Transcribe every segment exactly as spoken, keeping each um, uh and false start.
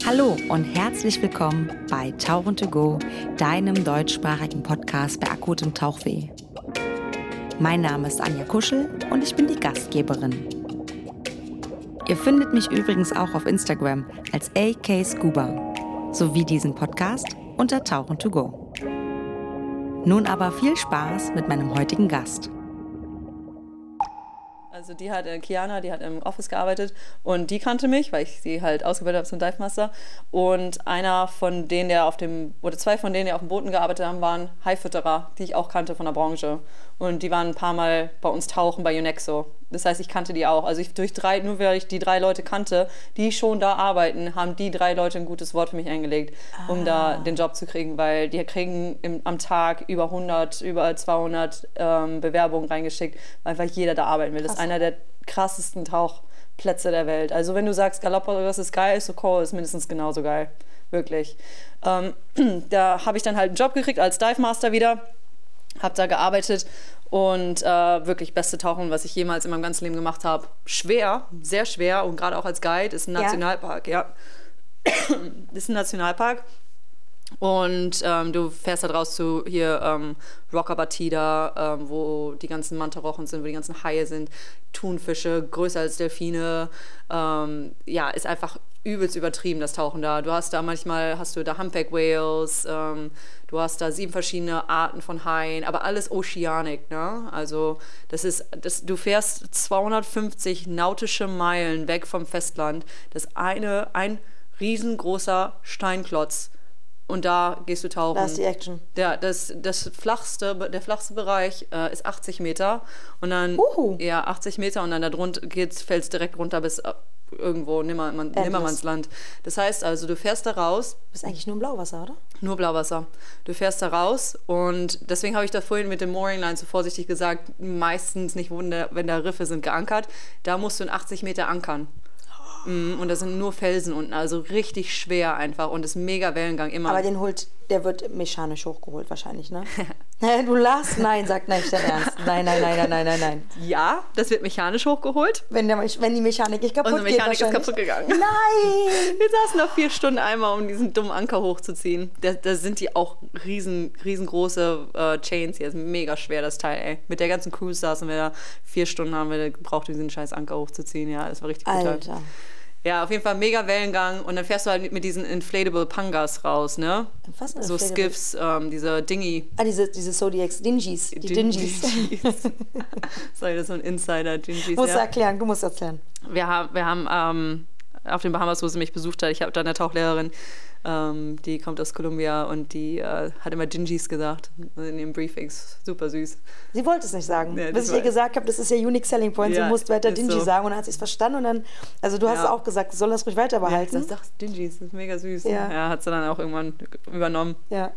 Hallo und herzlich willkommen bei Tauchen to go, deinem deutschsprachigen Podcast bei akutem Tauchweh. Mein Name ist Anja Kuschel und ich bin die Gastgeberin. Ihr findet mich übrigens auch auf Instagram als A K Scuba sowie diesen Podcast unter Tauchen to go. Nun aber viel Spaß mit meinem heutigen Gast. Also die hat, äh, Kiana, die hat im Office gearbeitet und die kannte mich, weil ich sie halt ausgebildet habe zum Dive Master. Und einer von denen, der auf dem, oder zwei von denen, die auf dem Booten gearbeitet haben, waren Haifütterer, die ich auch kannte von der Branche. Und die waren ein paar Mal bei uns tauchen bei Unexo. Das heißt, ich kannte die auch. Also ich durch drei, nur weil ich die drei Leute kannte, die schon da arbeiten, haben die drei Leute ein gutes Wort für mich eingelegt, ah. um da den Job zu kriegen, weil die kriegen im, am Tag über hundert, über zweihundert ähm, Bewerbungen reingeschickt, weil einfach jeder da arbeiten will. Das ist einer der krassesten Tauchplätze der Welt. Also wenn du sagst, Galapagos ist geil, Socorro ist mindestens genauso geil. Wirklich. Ähm, da habe ich dann halt einen Job gekriegt als Dive Master wieder, habe da gearbeitet und äh, wirklich beste Tauchen, was ich jemals in meinem ganzen Leben gemacht habe. Schwer, sehr schwer und gerade auch als Guide ist ein Nationalpark, ja. ja. ist ein Nationalpark und ähm, du fährst halt raus zu hier ähm, Roca Batida, ähm, wo die ganzen Mantarochen sind, wo die ganzen Haie sind, Thunfische, größer als Delfine. Ähm, ja, ist einfach übelst übertrieben, das Tauchen da. Du hast da manchmal, hast du da Humpback Whales, ähm, du hast da sieben verschiedene Arten von Haien, aber alles Oceanic, ne? Also das ist, das, du fährst zweihundertfünfzig nautische Meilen weg vom Festland. Das eine, ein riesengroßer Steinklotz. Und da gehst du tauchen. Da ist die Action. Der, das, das flachste, der flachste Bereich äh, ist achtzig Meter. Und dann, Uhu. ja, achtzig Meter und dann da drunter fällt es direkt runter bis äh, irgendwo Nimmermann, Nimmermannsland. Das heißt also, du fährst da raus. Du bist eigentlich nur im Blauwasser, oder? Nur Blauwasser. Du fährst da raus und deswegen habe ich da vorhin mit dem Mooring Line so vorsichtig gesagt, meistens nicht, wenn da, wenn da Riffe sind, geankert. Da musst du in achtzig Meter ankern. Und da sind nur Felsen unten, also richtig schwer einfach und ist mega Wellengang immer. Aber den holt, der wird mechanisch hochgeholt wahrscheinlich, ne? Du lachst? Nein, sag nein, nicht dein Ernst. Nein, nein, nein, nein, nein, nein, nein. Ja, das wird mechanisch hochgeholt. Wenn, der, wenn die Mechanik nicht kaputt geht. Unsere Mechanik ist kaputt gegangen. Nein! Wir saßen noch vier Stunden einmal, um diesen dummen Anker hochzuziehen. Da, da sind die auch riesen, riesengroße äh, Chains hier. Das ist mega schwer, das Teil, ey. Mit der ganzen Crew saßen wir da. Vier Stunden haben wir gebraucht, diesen scheiß Anker hochzuziehen. Ja, das war richtig gut. Alter. Ja, auf jeden Fall mega Wellengang und dann fährst du halt mit diesen Inflatable Pangas raus, ne? Was so Skiffs, ähm, diese Dingy. Ah, diese, diese Zodiacs, Dingys, die Dingys. Sorry, das ist so ein Insider, Dingys. Musst ja. du erklären, du musst erklären. Wir haben, wir haben ähm, auf den Bahamas, wo sie mich besucht hat, ich habe da eine Tauchlehrerin, ähm, die kommt aus Kolumbia und die äh, hat immer Dingys gesagt in ihren Briefings. Super süß. Sie wollte es nicht sagen. Ja, bis ich ihr gesagt habe, das ist ihr Unique Selling Point, ja, sie musste weiter Dingy so. sagen und dann hat sie es verstanden und dann, also du hast ja. es auch gesagt, du soll das ruhig weiter behalten. Ja, ich sag Dingys, das ist mega süß. Ja. ja, hat sie dann auch irgendwann übernommen. Ja.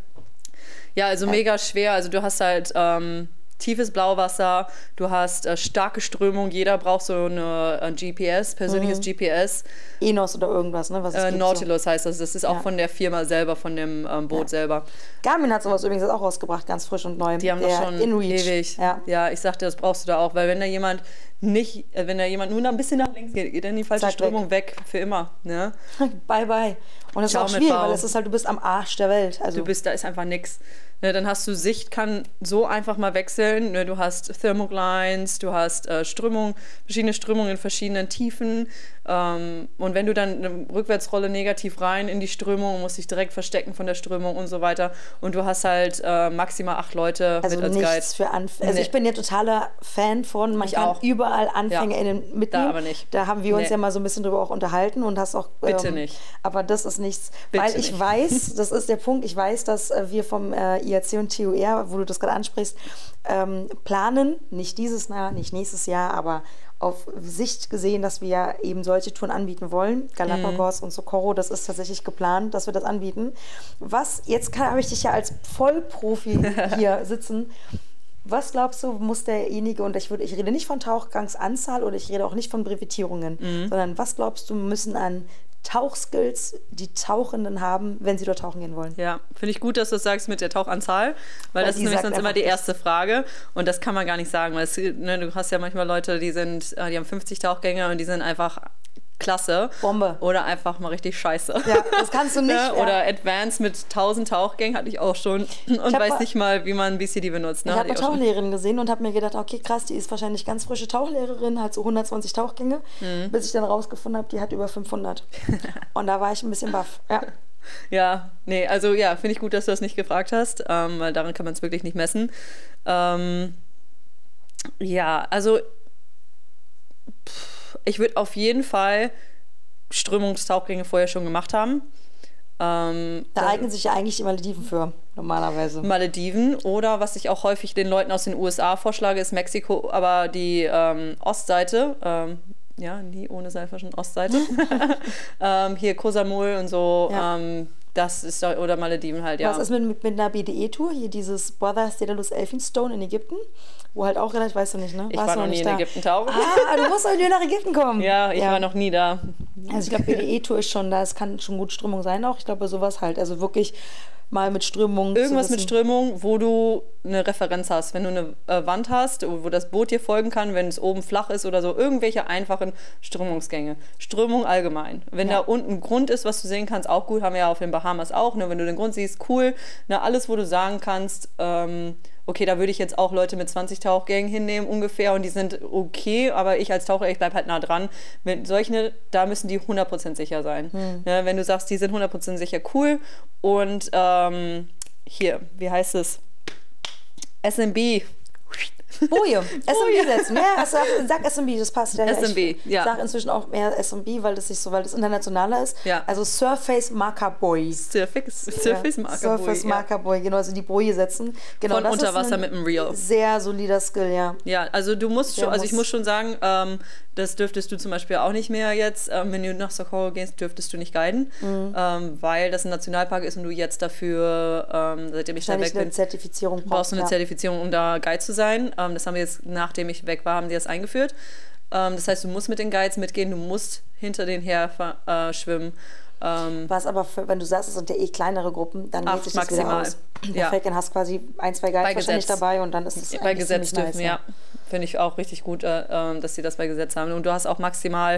Ja, also mega schwer. Also du hast halt ähm, tiefes Blauwasser, du hast äh, starke Strömung, jeder braucht so eine, ein G P S, persönliches mhm. G P S. Enos oder irgendwas, ne? Was es äh, gibt, Nautilus so. heißt das, das ist auch ja. von der Firma selber, von dem ähm, Boot ja. selber. Garmin hat sowas übrigens auch rausgebracht, ganz frisch und neu. Die haben der das schon InReach. ewig. Ja. ja, ich sagte, das brauchst du da auch, weil wenn da jemand nicht, äh, wenn da jemand nur ein bisschen nach links geht, geht dann die falsche Zeit Strömung weg. weg für immer. Ne? Bye, bye. Und das ist auch schwierig, weil es ist halt, du bist am Arsch der Welt. Also du bist, da ist einfach nix. Ne, dann hast du Sicht, kann so einfach mal wechseln. Ne, du hast Thermoglines, du hast äh, Strömung, verschiedene Strömungen in verschiedenen Tiefen. Ähm, und wenn du dann eine Rückwärtsrolle negativ rein in die Strömung, musst dich direkt verstecken von der Strömung und so weiter. Und du hast halt äh, maximal acht Leute also mit als nichts Guide. Für Anf- also nee. ich bin ja totaler Fan von, man ich kann auch. überall AnfängerInnen ja. mitnehmen. Da aber nicht. Da haben wir uns nee. ja mal so ein bisschen drüber auch unterhalten und hast auch... Bitte ähm, nicht. Aber das ist nichts. Bitte weil ich nicht. weiß, das ist der Punkt, ich weiß, dass äh, wir vom äh, I A C und T U R, wo du das gerade ansprichst, ähm, planen, nicht dieses Jahr, nicht nächstes Jahr, aber auf Sicht gesehen, dass wir eben solche Touren anbieten wollen. Galapagos mhm. und Socorro, das ist tatsächlich geplant, dass wir das anbieten. Was, jetzt habe ich dich ja als Vollprofi hier sitzen. Was glaubst du, muss derjenige, und ich, würde, ich rede nicht von Tauchgangsanzahl oder ich rede auch nicht von Brevetierungen, mhm. sondern was glaubst du, müssen an Tauchskills die Tauchenden haben, wenn sie dort tauchen gehen wollen? Ja, finde ich gut, dass du das sagst mit der Tauchanzahl, weil, weil das ist nämlich sonst immer die erste Frage und das kann man gar nicht sagen, weil es, ne, du hast ja manchmal Leute, die sind, die haben fünfzig Tauchgänge und die sind einfach klasse. Bombe. Oder einfach mal richtig scheiße. Ja, das kannst du nicht. Ne? Ja. Oder Advanced mit tausend Tauchgängen hatte ich auch schon und weiß mal, nicht mal, wie man B C D benutzt. Ne? Ich habe eine ich auch schon. Tauchlehrerin gesehen und habe mir gedacht, okay, krass, die ist wahrscheinlich ganz frische Tauchlehrerin, hat so hundertzwanzig Tauchgänge, Mhm. bis ich dann rausgefunden habe, die hat über fünfhundert. Und da war ich ein bisschen baff. Ja. Ja, nee, also ja, finde ich gut, dass du das nicht gefragt hast, ähm, weil daran kann man es wirklich nicht messen. Ähm, ja, also pff, ich würde auf jeden Fall Strömungstauchgänge vorher schon gemacht haben. Ähm, Da eignen sich ja eigentlich die Malediven für, normalerweise. Malediven oder was ich auch häufig den Leuten aus den U S A vorschlage, ist Mexiko, aber die ähm, Ostseite, ähm, ja, nie ohne Seilfischen, Ostseite. ähm, hier Koh Samui und so, Ja. ähm, das ist doch, oder Malediven halt, ja. Was ist mit, mit, mit einer B D E-Tour? Hier dieses Brothers Daedalus Elphinstone in Ägypten, wo halt auch relativ, weißt du nicht, ne? Ich Warst war du noch nie nicht in da? Ägypten tauchen. Ah, du musst auch wieder nach Ägypten kommen. Ja, ich war noch nie da. Also ich glaube, B D E-Tour ist schon da, es kann schon gut Strömung sein auch. Ich glaube, sowas halt, also wirklich mal mit Strömung Irgendwas zu mit wissen. Strömung, wo du eine Referenz hast. Wenn du eine äh, Wand hast, wo das Boot dir folgen kann, wenn es oben flach ist oder so, irgendwelche einfachen Strömungsgänge. Strömung allgemein. Wenn Ja. da unten Grund ist, was du sehen kannst, auch gut, haben wir ja auf den Bahamas auch. Ne? Wenn du den Grund siehst, cool. Ne? Alles, wo du sagen kannst, ähm, okay, da würde ich jetzt auch Leute mit zwanzig Tauchgängen hinnehmen ungefähr und die sind okay, aber ich als Taucher, ich bleibe halt nah dran. Wenn solche, da müssen die hundert Prozent sicher sein. Hm. Ne? Wenn du sagst, die sind hundert Prozent sicher, cool. Und ähm, hier, wie heißt es? S M B. Boje, S M B setzen. Ja, also sag, sag S M B, das passt. Ja, S M B, ich ja. sag inzwischen auch mehr S M B, weil das sich so, weil das internationaler ist. Ja. Also Surface Marker Buoy. Surface, Surface Ja, Marker Surface Buoy, Marker Buoy, genau, also die Boje setzen. Genau, Von das unter ist Wasser ein mit dem Reel. Sehr solider Skill, ja. Ja, also du musst Der schon, also ich muss- muss schon sagen, ähm, das dürftest du zum Beispiel auch nicht mehr jetzt, ähm, wenn du nach Socorro gehst, dürftest du nicht guiden, Mhm. ähm, weil das ein Nationalpark ist und du jetzt dafür, ähm, seitdem ich da weg Wahrscheinlich eine bin, Zertifizierung brauchst. brauchst du eine ja. Zertifizierung, um da Guide zu sein. Ähm, das haben wir jetzt, nachdem ich weg war, haben die das eingeführt. Ähm, das heißt, du musst mit den Guides mitgehen, du musst hinter denen her äh, schwimmen. Ähm, Was aber, für, wenn du sagst, es sind ja eh kleinere Gruppen, dann Acht geht sich das wieder maximal. aus. Ja. Perfekt, dann hast du quasi ein, zwei Guides Bei wahrscheinlich Gesetz. dabei und dann ist es bei eigentlich Gesetz ziemlich dürfen, nice, ja. Finde ich auch richtig gut, äh, ähm, dass sie das bei Gesetz haben. Und du hast auch maximal,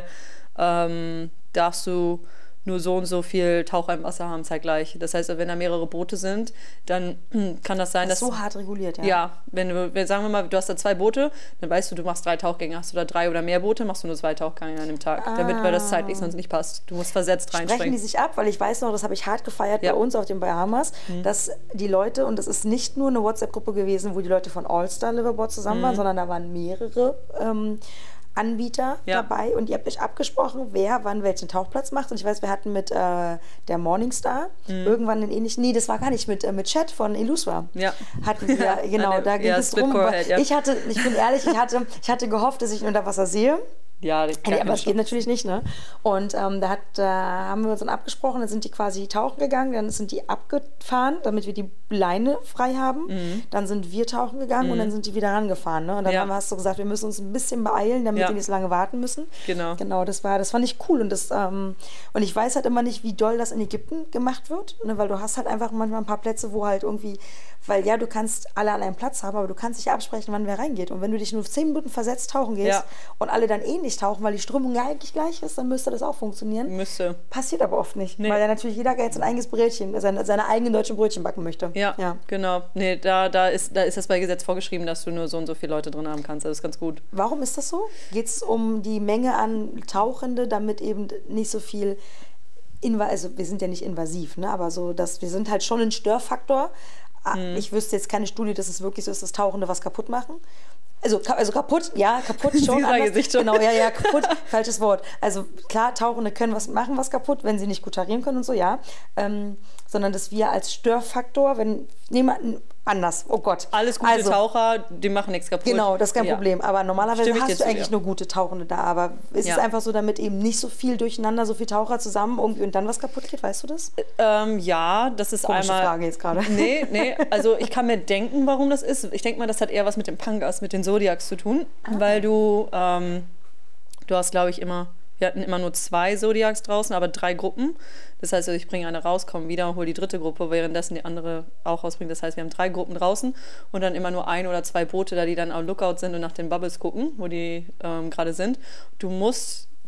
ähm, darfst du nur so und so viel Taucher im Wasser haben zeitgleich. Das heißt, wenn da mehrere Boote sind, dann kann das sein, Das dass... ist so hart reguliert, ja. Ja, wenn du, wenn, sagen wir mal, du hast da zwei Boote, dann weißt du, du machst drei Tauchgänge. Hast du da drei oder mehr Boote, machst du nur zwei Tauchgänge an dem Tag, damit weil das zeitlich sonst nicht passt. Du musst versetzt Sprechen die reinspringen. sich ab, weil ich weiß noch, das habe ich hart gefeiert Ja. bei uns auf den Bahamas, Mhm. dass die Leute, und das ist nicht nur eine WhatsApp-Gruppe gewesen, wo die Leute von All-Star Liveaboard zusammen Mhm. waren, sondern da waren mehrere ähm, Anbieter Ja. dabei und ihr habt euch abgesprochen, wer wann welchen Tauchplatz macht. Und ich weiß, wir hatten mit äh, der Morningstar Mhm. irgendwann den ähnlichen, nee, das war gar nicht mit, äh, mit Chat von Eluswa. Ja. Hatten wir, genau, Eine- da ging ja, es Split drum. Core aber Head, ja. Ich hatte, ich bin ehrlich, ich hatte, ich hatte gehofft, dass ich ihn unter Wasser sehe. Ja, Ja, aber das geht natürlich nicht, ne? Und ähm, da, hat, da haben wir uns dann abgesprochen, dann sind die quasi tauchen gegangen, dann sind die abgefahren, damit wir die Leine frei haben. Mhm. Dann sind wir tauchen gegangen und dann sind die wieder rangefahren, ne? Und dann Ja. haben wir, hast du gesagt, wir müssen uns ein bisschen beeilen, damit Ja. die nicht so lange warten müssen. Genau. Genau, das war, das fand ich cool und das ähm, und ich weiß halt immer nicht, wie doll das in Ägypten gemacht wird, ne? Weil du hast halt einfach manchmal ein paar Plätze, wo halt irgendwie, weil ja, du kannst alle an einem Platz haben, aber du kannst dich absprechen, wann wer reingeht. Und wenn du dich nur zehn Minuten versetzt tauchen gehst Ja. und alle dann eh nicht tauchen, weil die Strömung ja eigentlich gleich ist, dann müsste das auch funktionieren. Müsste. Passiert aber oft nicht, Nee. weil ja natürlich jeder jetzt ein eigenes Brötchen, seine, seine eigenen deutschen Brötchen backen möchte. Ja, ja. genau. Nee, da, da, ist, da ist das bei Gesetz vorgeschrieben, dass du nur so und so viele Leute drin haben kannst. Das ist ganz gut. Warum ist das so? Geht es um die Menge an Tauchende, damit eben nicht so viel, inva also wir sind ja nicht invasiv, ne? Aber so, dass wir sind halt schon ein Störfaktor. Ah, Mhm. Ich wüsste jetzt keine Studie, dass es wirklich so ist, dass Tauchende was kaputt machen. Also, ka- also kaputt, ja, kaputt schon. Dieser anders. Gesicht schon. Genau, ja, ja, kaputt, falsches Wort. Also klar, Tauchende können was machen, was kaputt, wenn sie nicht gut tarieren können und so, ja. Ähm, sondern dass wir als Störfaktor, wenn jemand anders, oh Gott. Alles gute also, Taucher, die machen nichts kaputt. Genau, das ist kein Ja. Problem. Aber normalerweise Stimme ich dir hast du zu, eigentlich ja. nur gute Tauchende da. Aber ist Ja. es einfach so, damit eben nicht so viel durcheinander, so viele Taucher zusammen irgendwie und dann was kaputt geht? Weißt du das? Ähm, ja, das ist Komische einmal... Frage jetzt gerade. Nee, nee, also ich kann mir denken, warum das ist. Ich denke mal, das hat eher was mit dem Pangas, mit den Zodiacs zu tun, weil du, ähm, du hast, glaube ich, immer, wir hatten immer nur zwei Zodiacs draußen, aber drei Gruppen. Das heißt, ich bringe eine raus, komme wieder und hole die dritte Gruppe, währenddessen die andere auch rausbringt. Das heißt, wir haben drei Gruppen draußen und dann immer nur ein oder zwei Boote, da die dann am Lookout sind und nach den Bubbles gucken, wo die ähm, gerade sind. Du musst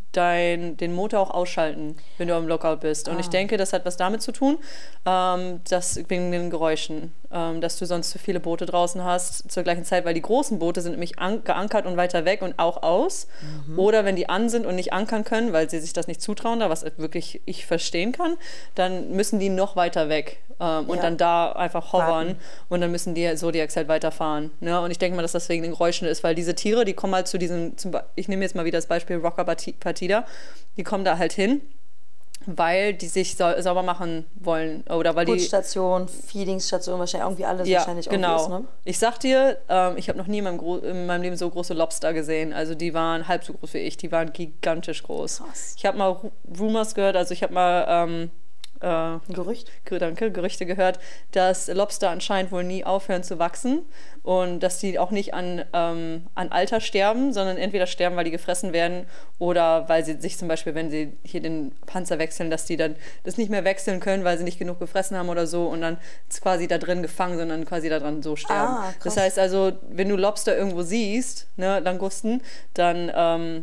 dein, den Motor auch ausschalten, wenn du am Lockout bist. Und Ah. ich denke, das hat was damit zu tun, ähm, dass, wegen den Geräuschen, ähm, dass du sonst zu viele Boote draußen hast zur gleichen Zeit, weil die großen Boote sind nämlich an, geankert und weiter weg und auch aus. Mhm. Oder wenn die an sind und nicht ankern können, weil sie sich das nicht zutrauen, da was wirklich ich verstehen kann, dann müssen die noch weiter weg ähm, und Ja. dann da einfach hovern Warten. und dann müssen die Zodiacs halt weiterfahren. Ne? Und ich denke mal, dass das wegen den Geräuschen ist, weil diese Tiere, die kommen halt zu diesem, zum, Be- ich nehme jetzt mal wieder das Beispiel Rocker Partida, die kommen da halt hin, weil die sich sau sauber machen wollen oder weil die Putzstation, Feedingsstation, wahrscheinlich irgendwie alles ja, wahrscheinlich genau. irgendwie ist, ne? Ich sag dir, ähm, ich habe noch nie in meinem, Gro in meinem Leben so große Lobster gesehen. Also die waren halb so groß wie ich, die waren gigantisch groß. Krass. Ich habe mal Ru Rumors gehört, also ich habe mal ähm, äh, Ein Gerücht? Danke, Gerüchte gehört, dass Lobster anscheinend wohl nie aufhören zu wachsen und dass die auch nicht an, ähm, an Alter sterben, sondern entweder sterben, weil die gefressen werden oder weil sie sich zum Beispiel, wenn sie hier den Panzer wechseln, dass die dann das nicht mehr wechseln können, weil sie nicht genug gefressen haben oder so und dann quasi da drin gefangen, sondern quasi da dran so sterben. Ah, krass. Das heißt also, wenn du Lobster irgendwo siehst, ne, Langusten, dann ähm,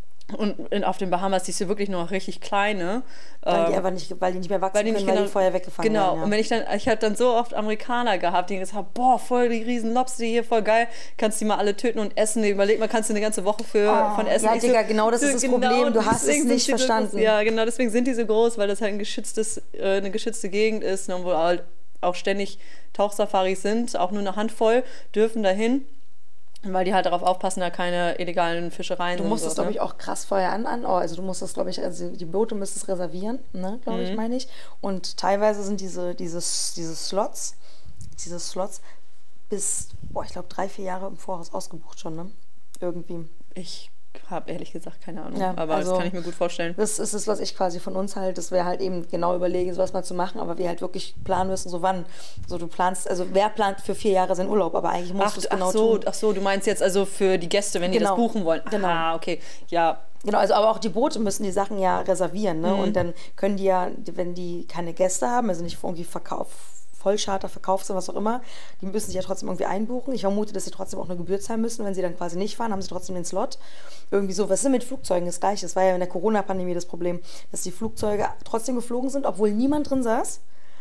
und in, auf den Bahamas siehst du wirklich nur richtig kleine. Weil die ähm, einfach nicht, weil die nicht mehr wachsen weil die können, nicht weil genau, die vorher weggefangen genau. werden. Ja. Und wenn ich dann, ich habe dann so oft Amerikaner gehabt, die gesagt haben, boah, voll die riesen Lobster hier, voll geil, kannst die mal alle töten und essen. Überleg mal, kannst du eine ganze Woche für, Oh, von essen. ja, Ich Digga, so, genau das ist das Problem. Du hast es deswegen nicht sind die so verstanden. groß. Ja, genau, deswegen sind die so groß, weil das halt ein geschütztes, äh, eine geschützte Gegend ist, ne, wo halt auch ständig Tauchsafaris sind, auch nur eine Handvoll dürfen dahin. Weil die halt darauf aufpassen, da keine illegalen Fischereien Du sind. musst und das, so, glaube ne? ich, auch krass vorher an, an. Oh, also du musst das, glaube ich, also die Boote müsstest reservieren, ne, glaube ich, meine ich. Und teilweise sind diese, diese, diese Slots, diese Slots bis, boah, ich glaube, drei, vier Jahre im Voraus ausgebucht schon, ne? Irgendwie. Ich habe ehrlich gesagt keine Ahnung, Ja, aber also das kann ich mir gut vorstellen. Das ist es, was ich quasi von uns halt, dass wir halt eben genau überlegen, sowas mal zu machen, aber wir halt wirklich planen müssen, so wann. So du planst, also wer plant für vier Jahre seinen Urlaub, aber eigentlich musst Ach, du es ach, genau so, tun. ach so, du meinst jetzt also für die Gäste, wenn die Genau. das buchen wollen. Genau. Ah, okay. Ja, Genau, also aber auch die Boote müssen die Sachen ja reservieren, ne? Und dann können die ja, wenn die keine Gäste haben, also nicht irgendwie Verkauf, Vollcharter verkauft sind, was auch immer, die müssen sich ja trotzdem irgendwie einbuchen. Ich vermute, dass sie trotzdem auch eine Gebühr zahlen müssen. Wenn sie dann quasi nicht fahren, haben sie trotzdem den Slot. Irgendwie so, was ist denn mit Flugzeugen? Das Gleiche. Das war ja in der Corona-Pandemie das Problem, dass die Flugzeuge trotzdem geflogen sind, obwohl niemand drin saß.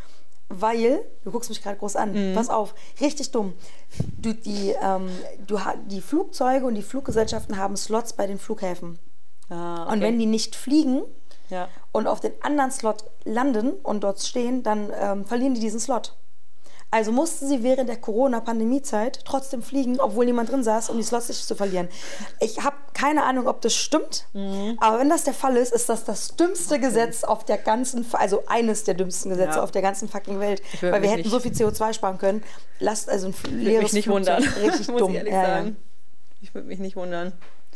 Weil, du guckst mich gerade groß an, pass auf, richtig dumm. Du, die, ähm, du, ha- die Flugzeuge und die Fluggesellschaften haben Slots bei den Flughäfen. ah, okay. Und wenn die nicht fliegen ja. und auf den anderen Slot landen und dort stehen, dann ähm, verlieren die diesen Slot. Also mussten sie während der Corona-Pandemie-Zeit trotzdem fliegen, obwohl niemand drin saß, um die Slots nicht zu verlieren. Ich habe keine Ahnung, ob das stimmt, Mhm. aber wenn das der Fall ist, ist das das dümmste Gesetz auf der ganzen, also eines der dümmsten Gesetze Ja. auf der ganzen fucking Welt. Ich würd Weil wir mich hätten nicht- so viel C O zwei sparen können. Lasst also ein Würde leeres mich nicht Flugzeug. wundern, Richtig muss dumm. ich ehrlich Ja, ja. sagen. Ich würde mich nicht wundern.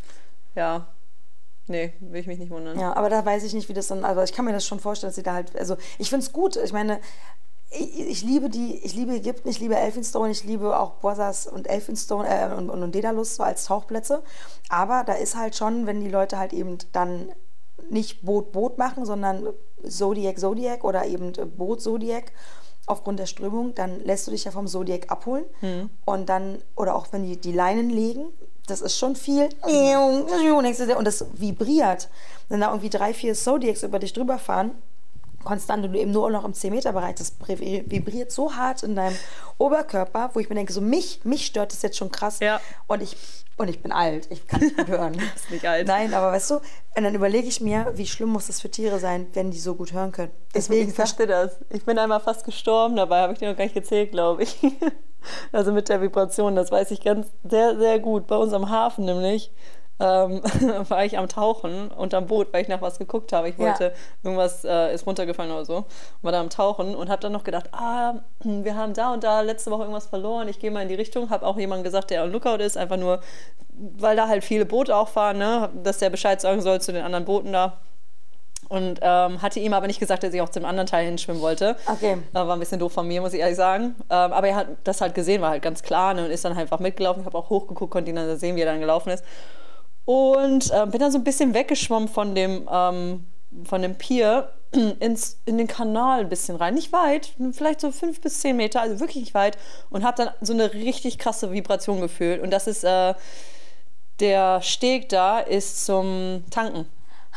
Ja, nee, will ich mich nicht wundern. Ja, aber da weiß ich nicht, wie das dann, also ich kann mir das schon vorstellen, dass sie da halt, also ich finde es gut, ich meine, ich, ich liebe die, ich liebe Ägypten, ich liebe Elphinstone, ich liebe auch Bosas und Elphinstone äh, und, und Daedalus so als Tauchplätze, aber da ist halt schon, wenn die Leute halt eben dann nicht Boot, Boot machen, sondern Zodiac, Zodiac oder eben Boot, Zodiac, aufgrund der Strömung, dann lässt du dich ja vom Zodiac abholen und dann, oder auch wenn die die Leinen legen, das ist schon viel und das vibriert. Wenn da irgendwie drei, vier Zodiacs über dich drüber fahren, konstant und du eben nur noch im zehn Meter Bereich, das vibriert so hart in deinem Oberkörper, wo ich mir denke, so mich, mich stört das jetzt schon krass. Ja. Und ich, und ich bin alt, ich kann nicht gut hören. Du bist nicht alt. Nein, aber weißt du, und dann überlege ich mir, wie schlimm muss das für Tiere sein, wenn die so gut hören können. Deswegen ich sagte das. Ich bin einmal fast gestorben, dabei habe ich dir noch gar nicht gezählt, glaube ich. Also mit der Vibration, das weiß ich ganz sehr, sehr gut. Bei uns am Hafen nämlich ähm, war ich am Tauchen unterm Boot, weil ich nach was geguckt habe. Ich wollte, Ja. irgendwas äh, ist runtergefallen oder so. War da am Tauchen und habe dann noch gedacht, ah, wir haben da und da letzte Woche irgendwas verloren. Ich gehe mal in die Richtung. Habe auch jemanden gesagt, der am Lookout ist, einfach nur, weil da halt viele Boote auch fahren, ne? Dass der Bescheid sagen soll zu den anderen Booten da. Und ähm, hatte ihm aber nicht gesagt, dass ich auch zum anderen Teil hinschwimmen wollte. Okay. Äh, war ein bisschen doof von mir, muss ich ehrlich sagen. Ähm, aber er hat das halt gesehen, war halt ganz klar, ne, und ist dann einfach mitgelaufen. Ich habe auch hochgeguckt, konnte ihn dann sehen, wie er dann gelaufen ist. Und äh, bin dann so ein bisschen weggeschwommen von dem, ähm, von dem Pier ins, in den Kanal ein bisschen rein. Nicht weit, vielleicht so fünf bis zehn Meter, also wirklich nicht weit. Und habe dann so eine richtig krasse Vibration gefühlt. Und das ist, äh, der Steg da ist zum Tanken.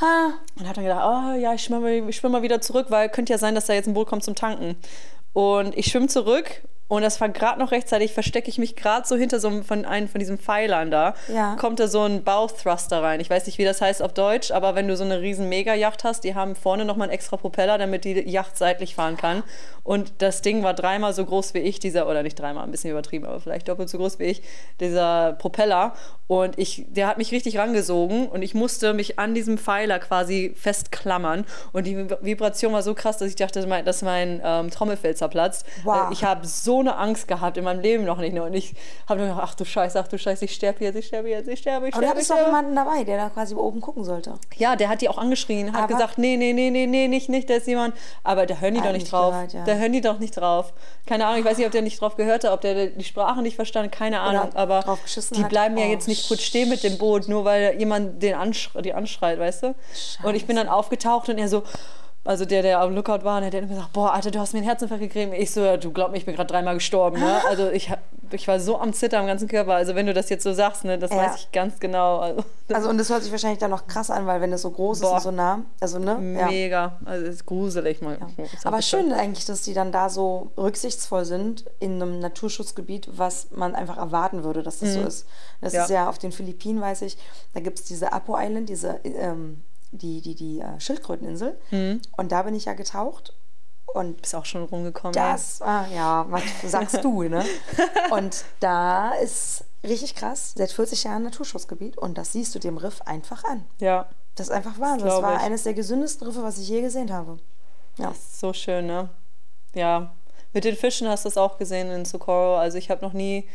Ha. Und habe dann gedacht, oh ja, ich schwimme mal, ich schwimm mal wieder zurück, weil könnte ja sein, dass da jetzt ein Boot kommt zum Tanken. Und ich schwimme zurück und das war gerade noch rechtzeitig, verstecke ich mich gerade so hinter so einem von, einem von diesen Pfeilern da, Ja. kommt da so ein Bauthruster rein. Ich weiß nicht, wie das heißt auf Deutsch, aber wenn du so eine riesen Mega-Yacht hast, die haben vorne nochmal einen extra Propeller, damit die Yacht seitlich fahren kann. Und das Ding war dreimal so groß wie ich, dieser, oder nicht dreimal, ein bisschen übertrieben, aber vielleicht doppelt so groß wie ich, dieser Propeller. Und ich, der hat mich richtig rangesogen und ich musste mich an diesem Pfeiler quasi festklammern. Und die Vibration war so krass, dass ich dachte, dass mein ähm, Trommelfell zerplatzt. Wow. Ich habe so eine Angst gehabt in meinem Leben noch nicht. Und ich habe nur gedacht, ach du Scheiße, ach du Scheiße, ich sterbe jetzt, ich sterbe jetzt, ich sterbe, ich Aber sterbe, da ich ist doch sterbe. jemanden dabei, der da quasi oben gucken sollte. Ja, der hat die auch angeschrien, hat Aber- gesagt, nee, nee, nee, nee, nee, nicht, nicht, da ist jemand. Aber da hören die Hat doch nicht nicht drauf. gehört, ja. Da hören die doch nicht drauf. Keine Ahnung, ich weiß nicht, ob der nicht drauf gehört hat, ob der die Sprache nicht verstand, keine Ahnung. Oder Aber drauf geschissen die hat. bleiben ja Oh, jetzt nicht kurz stehen mit dem Boot, nur weil jemand den ansch- die anschreit, weißt du? Und ich bin dann aufgetaucht und er so... Also der, der am Lookout war, der hat mir gesagt, boah, Alter, du hast mir einen Herzinfarkt gekriegt. Ich so, ja, du glaub mir, ich bin gerade dreimal gestorben. Ne? Also ich, hab, ich war so am Zittern am ganzen Körper. Also wenn du das jetzt so sagst, ne, das Ja. weiß ich ganz genau. Also, Also und das hört sich wahrscheinlich dann noch krass an, weil wenn es so groß Boah. ist und so nah, also ne? Ja. mega. Also es ist gruselig. Mal. Ja. Das Aber hab ich schön eigentlich, dass die dann da so rücksichtsvoll sind in einem Naturschutzgebiet, was man einfach erwarten würde, dass das so ist. Das Ja. ist ja auf den Philippinen, weiß ich, da gibt es diese Apo Island, diese ähm, die, die, die äh, Schildkröteninsel. Und da bin ich ja getaucht. Und Bist auch schon rumgekommen. das, ah, ja, was sagst du, ne? Und da ist richtig krass, seit vierzig Jahren Naturschutzgebiet und das siehst du dem Riff einfach an. ey. Ja, Das ist einfach Wahnsinn. Das Das glaub war ich. eines der gesündesten Riffe, was ich je gesehen habe. Ja. das ist so schön, ne? Ja. Mit den Fischen hast du es auch gesehen in Socorro. Also ich habe noch nie...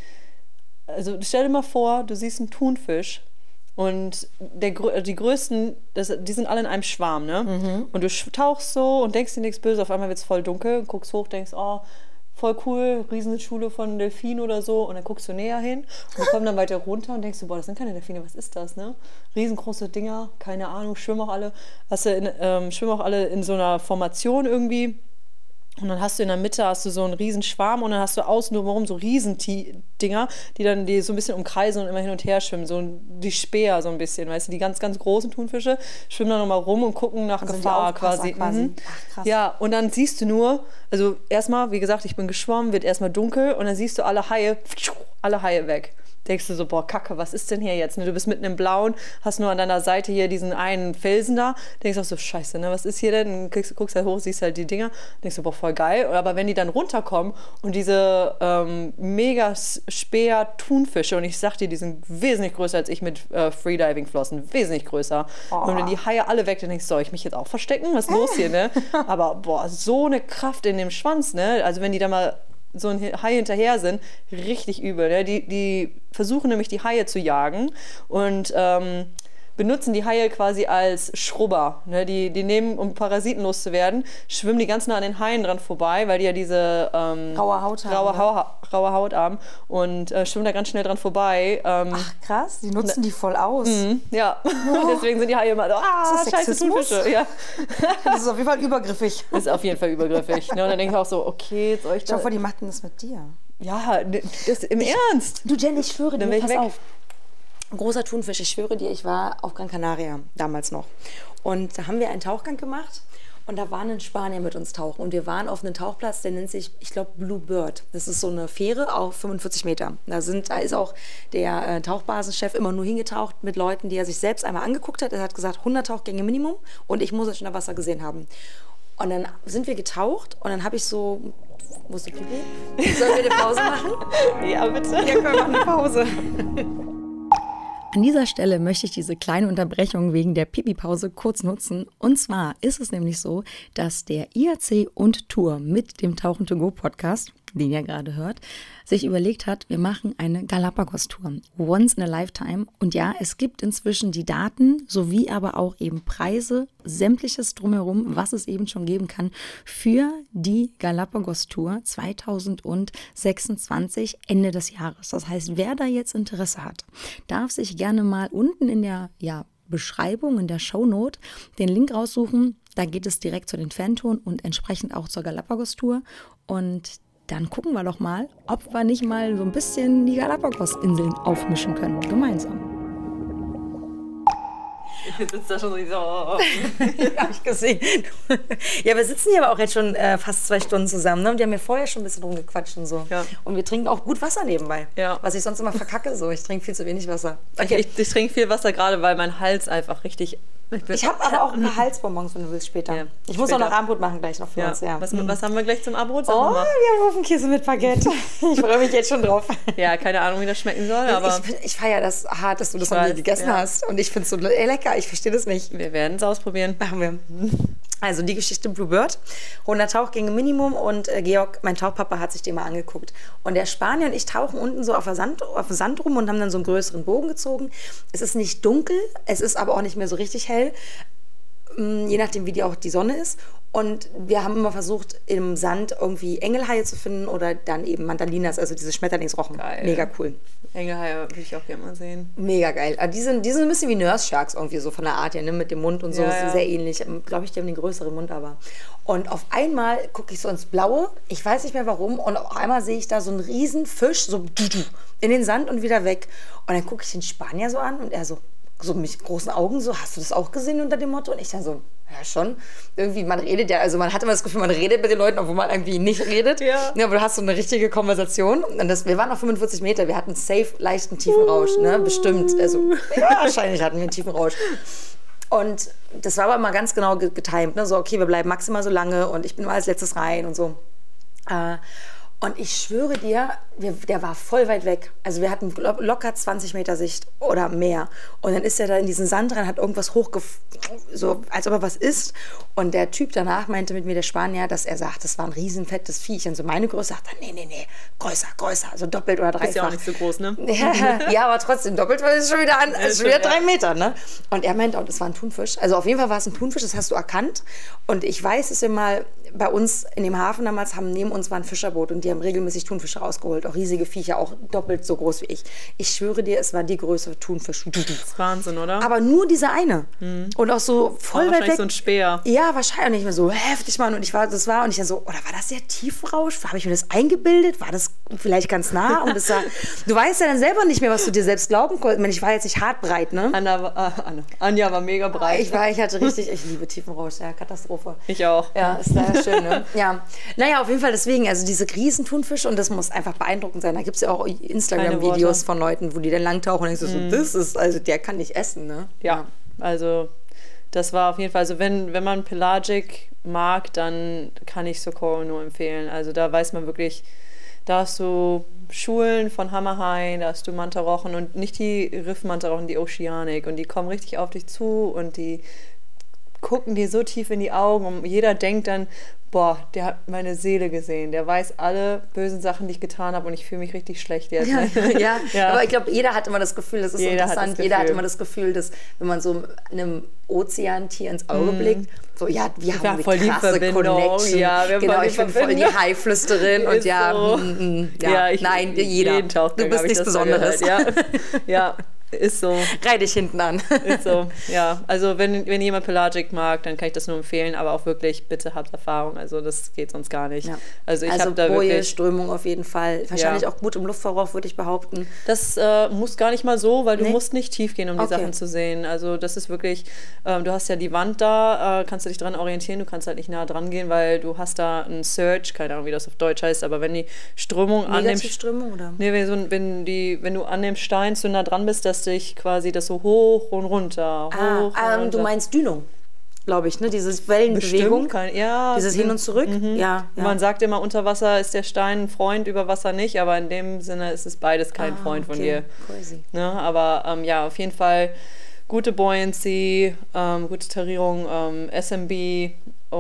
Also stell dir mal vor, du siehst einen Thunfisch und der, grö- die größten, das, die sind alle in einem Schwarm, ne? Und du sch- tauchst so und denkst dir nichts Böses, auf einmal wird es voll dunkel, guckst hoch, denkst, oh, voll cool, Riesenschule von Delfinen oder so. Und dann guckst du näher hin und die kommen dann weiter runter und denkst du, boah, das sind keine Delfine, was ist das, ne? Riesengroße Dinger, keine Ahnung, schwimmen auch alle, hast du in, ähm, schwimmen auch alle in so einer Formation irgendwie. Und dann hast du in der Mitte hast du so einen riesen Schwarm und dann hast du außen drumherum so Riesendinger, die dann die so ein bisschen umkreisen und immer hin und her schwimmen. So die Speer so ein bisschen, weißt du, die ganz, ganz großen Thunfische schwimmen dann nochmal rum und gucken nach Also die Gefahr Aufpasser quasi. quasi. Mhm. Ach, krass. Ja, und dann siehst du nur, also erstmal, wie gesagt, ich bin geschwommen, wird erstmal dunkel und dann siehst du alle Haie, alle Haie weg. Denkst du so, boah, Kacke, was ist denn hier jetzt? Du bist mitten im Blauen, hast nur an deiner Seite hier diesen einen Felsen da. Denkst auch so, scheiße, ne, was ist hier denn? Dann guckst, guckst halt hoch, siehst halt die Dinger. Denkst du, boah, voll geil. Aber wenn die dann runterkommen und diese ähm, mega Speer-Thunfische, und ich sag dir, die sind wesentlich größer als ich mit äh, Freediving-Flossen, wesentlich größer. Oh. Und wenn die Haie alle weg, dann denkst du, soll ich mich jetzt auch verstecken? Was ist los hier, ne? Aber boah, so eine Kraft in dem Schwanz, ne? Also wenn die da mal so ein Hai hinterher sind, richtig übel. Ne? Die, die versuchen nämlich die Haie zu jagen und ähm, benutzen die Haie quasi als Schrubber. Ne? Die, die nehmen, um Parasiten loszuwerden, schwimmen die ganz nah an den Haien dran vorbei, weil die ja diese ähm, Raue Haut haben, raue, ne? Hau raue Haut haben und äh, schwimmen da ganz schnell dran vorbei. Ähm, Ach krass, die nutzen die voll aus. mhm, ja, deswegen sind die Haie immer so, ah, Ist das scheiße Sexismus? Thunfische. Ja. Das ist auf jeden Fall übergriffig. Das ist auf jeden Fall übergriffig. Ne? Und dann denke ich auch so, okay, jetzt euch Stell da... dir vor, die machten das mit dir. Ja, ne, das im Ernst. Du Jenny, ich schwöre dir, Dann wär ich pass weg. auf. Ein großer Thunfisch, ich schwöre dir, ich war auf Gran Canaria damals noch. Und da haben wir einen Tauchgang gemacht und da waren ein Spanier mit uns tauchen. Und wir waren auf einem Tauchplatz, der nennt sich, ich glaube, Blue Bird. Das ist so eine Fähre auf fünfundvierzig Meter. Da, sind, da ist auch der äh, Tauchbasenchef immer nur hingetaucht mit Leuten, die er sich selbst einmal angeguckt hat. Er hat gesagt, hundert Tauchgänge Minimum und ich muss es schon unter Wasser gesehen haben. Und dann sind wir getaucht und dann habe ich so, musst du pipi? Sollen wir eine Pause machen? Ja, bitte. Ja, komm, wir machen eine Pause. An dieser Stelle möchte ich diese kleine Unterbrechung wegen der Pipi-Pause kurz nutzen. Und zwar ist es nämlich so, dass der I A C und Tour mit dem Tauchen to go Podcast, den ihr gerade hört, sich überlegt hat, wir machen eine Galapagos-Tour. Once in a lifetime. Und ja, es gibt inzwischen die Daten sowie aber auch eben Preise, sämtliches drumherum, was es eben schon geben kann für die Galapagos-Tour zweitausendsechsundzwanzig, Ende des Jahres. Das heißt, wer da jetzt Interesse hat, darf sich gerne mal unten in der ja, Beschreibung, in der Shownote, den Link raussuchen. Da geht es direkt zu den Fantouren und entsprechend auch zur Galapagos-Tour. Und dann gucken wir doch mal, ob wir nicht mal so ein bisschen die Galapagos-Inseln aufmischen können, gemeinsam. Jetzt sitzt da schon so. Hab ich gesehen. Ja, wir sitzen hier aber auch jetzt schon äh, fast zwei Stunden zusammen. Ne? Und wir haben ja vorher schon ein bisschen rumgequatscht und so. Ja. Und wir trinken auch gut Wasser nebenbei. Ja. Was ich sonst immer verkacke so. Ich trinke viel zu wenig Wasser. Okay. Ich, ich, ich trinke viel Wasser gerade, weil mein Hals einfach richtig... Ich, ich habe aber auch ein paar Halsbonbons, wenn du willst, später. Ja, ich später. muss auch noch Abendbrot machen gleich noch für ja. uns. Ja. Was, was haben wir gleich zum Abendbrot? Sag oh, wir haben Ofenkäse mit Baguette. Ich freue mich jetzt schon drauf. Ja, keine Ahnung, wie das schmecken soll, aber... Ich, ich feiere das hart, dass du das noch nie gegessen ja. hast. Und ich finde es so lecker, ich verstehe das nicht. Wir werden es ausprobieren. Machen wir. Also die Geschichte Bluebird, hundert Tauchgänge Minimum und äh, Georg, mein Tauchpapa, hat sich den mal angeguckt. Und der Spanier und ich tauchen unten so auf der Sand, auf dem Sand rum und haben dann so einen größeren Bogen gezogen. Es ist nicht dunkel, es ist aber auch nicht mehr so richtig hell, je nachdem wie die auch die Sonne ist. Und wir haben immer versucht, im Sand irgendwie Engelhaie zu finden oder dann eben Mandalinas, also diese Schmetterlingsrochen. Geil. Mega cool. Engelhaie würde ich auch gerne mal sehen. Mega geil. Aber die sind, die sind ein bisschen wie Nurse Sharks irgendwie, so von der Art her, ne? Mit dem Mund und so. Ja, ja. Sehr ähnlich. Glaube ich, die haben den größeren Mund aber. Und auf einmal gucke ich so ins Blaue, ich weiß nicht mehr warum, und auf einmal sehe ich da so einen riesen Fisch, so in den Sand und wieder weg. Und dann gucke ich den Spanier so an und er so, so mit großen Augen so, hast du das auch gesehen unter dem Motto? Und ich dann so, ja schon. Irgendwie, man redet ja, also man hat immer das Gefühl, man redet mit den Leuten, obwohl man irgendwie nicht redet. Ja. Ja, aber du hast so eine richtige Konversation. Und das, wir waren auf fünfundvierzig Meter, wir hatten safe leichten tiefen Rausch, ne? Bestimmt. Also, ja, wahrscheinlich hatten wir einen tiefen Rausch. Und das war aber immer ganz genau getimt, ne? So, okay, wir bleiben maximal so lange und ich bin mal als letztes rein und so. Äh, Und ich schwöre dir, wir, der war voll weit weg. Also wir hatten locker zwanzig Meter Sicht oder mehr. Und dann ist er da in diesen Sand rein, hat irgendwas hochgef... so als ob er was isst. Und der Typ danach meinte mit mir, der Spanier, dass er sagt, das war ein riesen fettes Viech. Und so meine Größe, sagt er, nee, nee, nee, größer, größer. Also doppelt oder dreifach. Ist ja auch nicht so groß, ne? Ja, ja, aber trotzdem, doppelt ist schon wieder, an, ist schon wieder drei Meter, ne? Und er meinte, und es war ein Thunfisch. Also auf jeden Fall war es ein Thunfisch, das hast du erkannt. Und ich weiß, dass wir mal bei uns in dem Hafen damals haben, neben uns war ein Fischerboot und die haben regelmäßig Thunfische rausgeholt, auch riesige Viecher, auch doppelt so groß wie ich. Ich schwöre dir, es war die größte Thunfisch. Das ist Wahnsinn, oder? Aber nur dieser eine. Mhm. Und auch so voll weit weg. So ein Speer. Ja, wahrscheinlich mehr so heftig, Mann. Und ich war, das war, und ich dann so, oder war das der Tiefrausch? Habe ich mir das eingebildet? War das vielleicht ganz nah? Und das war, du weißt ja dann selber nicht mehr, was du dir selbst glauben konntest. Ich meine, ich war jetzt nicht hart breit, ne? Anna, äh, Anna. Anja war mega breit. Ich war, ich hatte richtig, ich liebe Tiefenrausch, ja, Katastrophe. Ich auch. Ja, ist sehr schön, ne? Ja. Naja, auf jeden Fall deswegen, also diese riesen Thunfische, und das muss einfach beeindruckend sein. Da gibt es ja auch Instagram-Videos von Leuten, wo die dann langtauchen und denkst du mm. so, das ist, also der kann nicht essen, ne? Ja, ja, also das war auf jeden Fall, also wenn, wenn man Pelagic mag, dann kann ich Socorro nur empfehlen. Also da weiß man wirklich, da hast du Schulen von Hammerhaien, da hast du Mantarochen und nicht die Riffmantarochen, die Oceanic, und die kommen richtig auf dich zu und die gucken dir so tief in die Augen und jeder denkt dann, boah, der hat meine Seele gesehen, der weiß alle bösen Sachen, die ich getan habe und ich fühle mich richtig schlecht jetzt. Ja, ja. Ja. Aber ich glaube, jeder hat immer das Gefühl, das ist jeder interessant, hat jeder hat immer das Gefühl, dass wenn man so einem Ozeantier ins Auge mm. blickt, so, ja, wir haben eine voll krasse Connection. Ja, wir haben genau, voll ich bin voll die Haiflüsterin und ja, so. mm, mm, ja, ja ich, nein, jeder. Jeden Tauchgang du bist nichts Besonderes. Ja, ja. Ist so. Reih dich hinten an. Ist so, ja. Also wenn, wenn jemand Pelagic mag, dann kann ich das nur empfehlen, aber auch wirklich, bitte habt Erfahrung. Also das geht sonst gar nicht. Ja. Also ich also habe da Boje, wirklich... Strömung auf jeden Fall. Wahrscheinlich ja. auch gut im Luftverbrauch, würde ich behaupten. Das äh, muss gar nicht mal so, weil du nee? musst nicht tief gehen, um die okay. Sachen zu sehen. Also das ist wirklich, ähm, du hast ja die Wand da, äh, kannst du dich dran orientieren, du kannst halt nicht nah dran gehen, weil du hast da einen Surge, keine Ahnung, wie das auf Deutsch heißt, aber wenn die Strömung an dem... Strömung, oder? Nee, wenn, so, wenn, die, wenn du an dem Stein zu nah dran bist, dass dich quasi das so hoch und runter, hoch ah, und ähm, runter. Du meinst Dünung, glaube ich, ne? Dieses Wellenbewegung. Kein, ja, dieses Hin und Zurück. Mhm. Ja, ja. Man sagt immer, unter Wasser ist der Stein ein Freund, über Wasser nicht, aber in dem Sinne ist es beides kein ah, Freund von okay. dir. Crazy. Ne? Aber ähm, ja, auf jeden Fall gute Buoyancy, ähm, gute Tarierung, ähm, S M B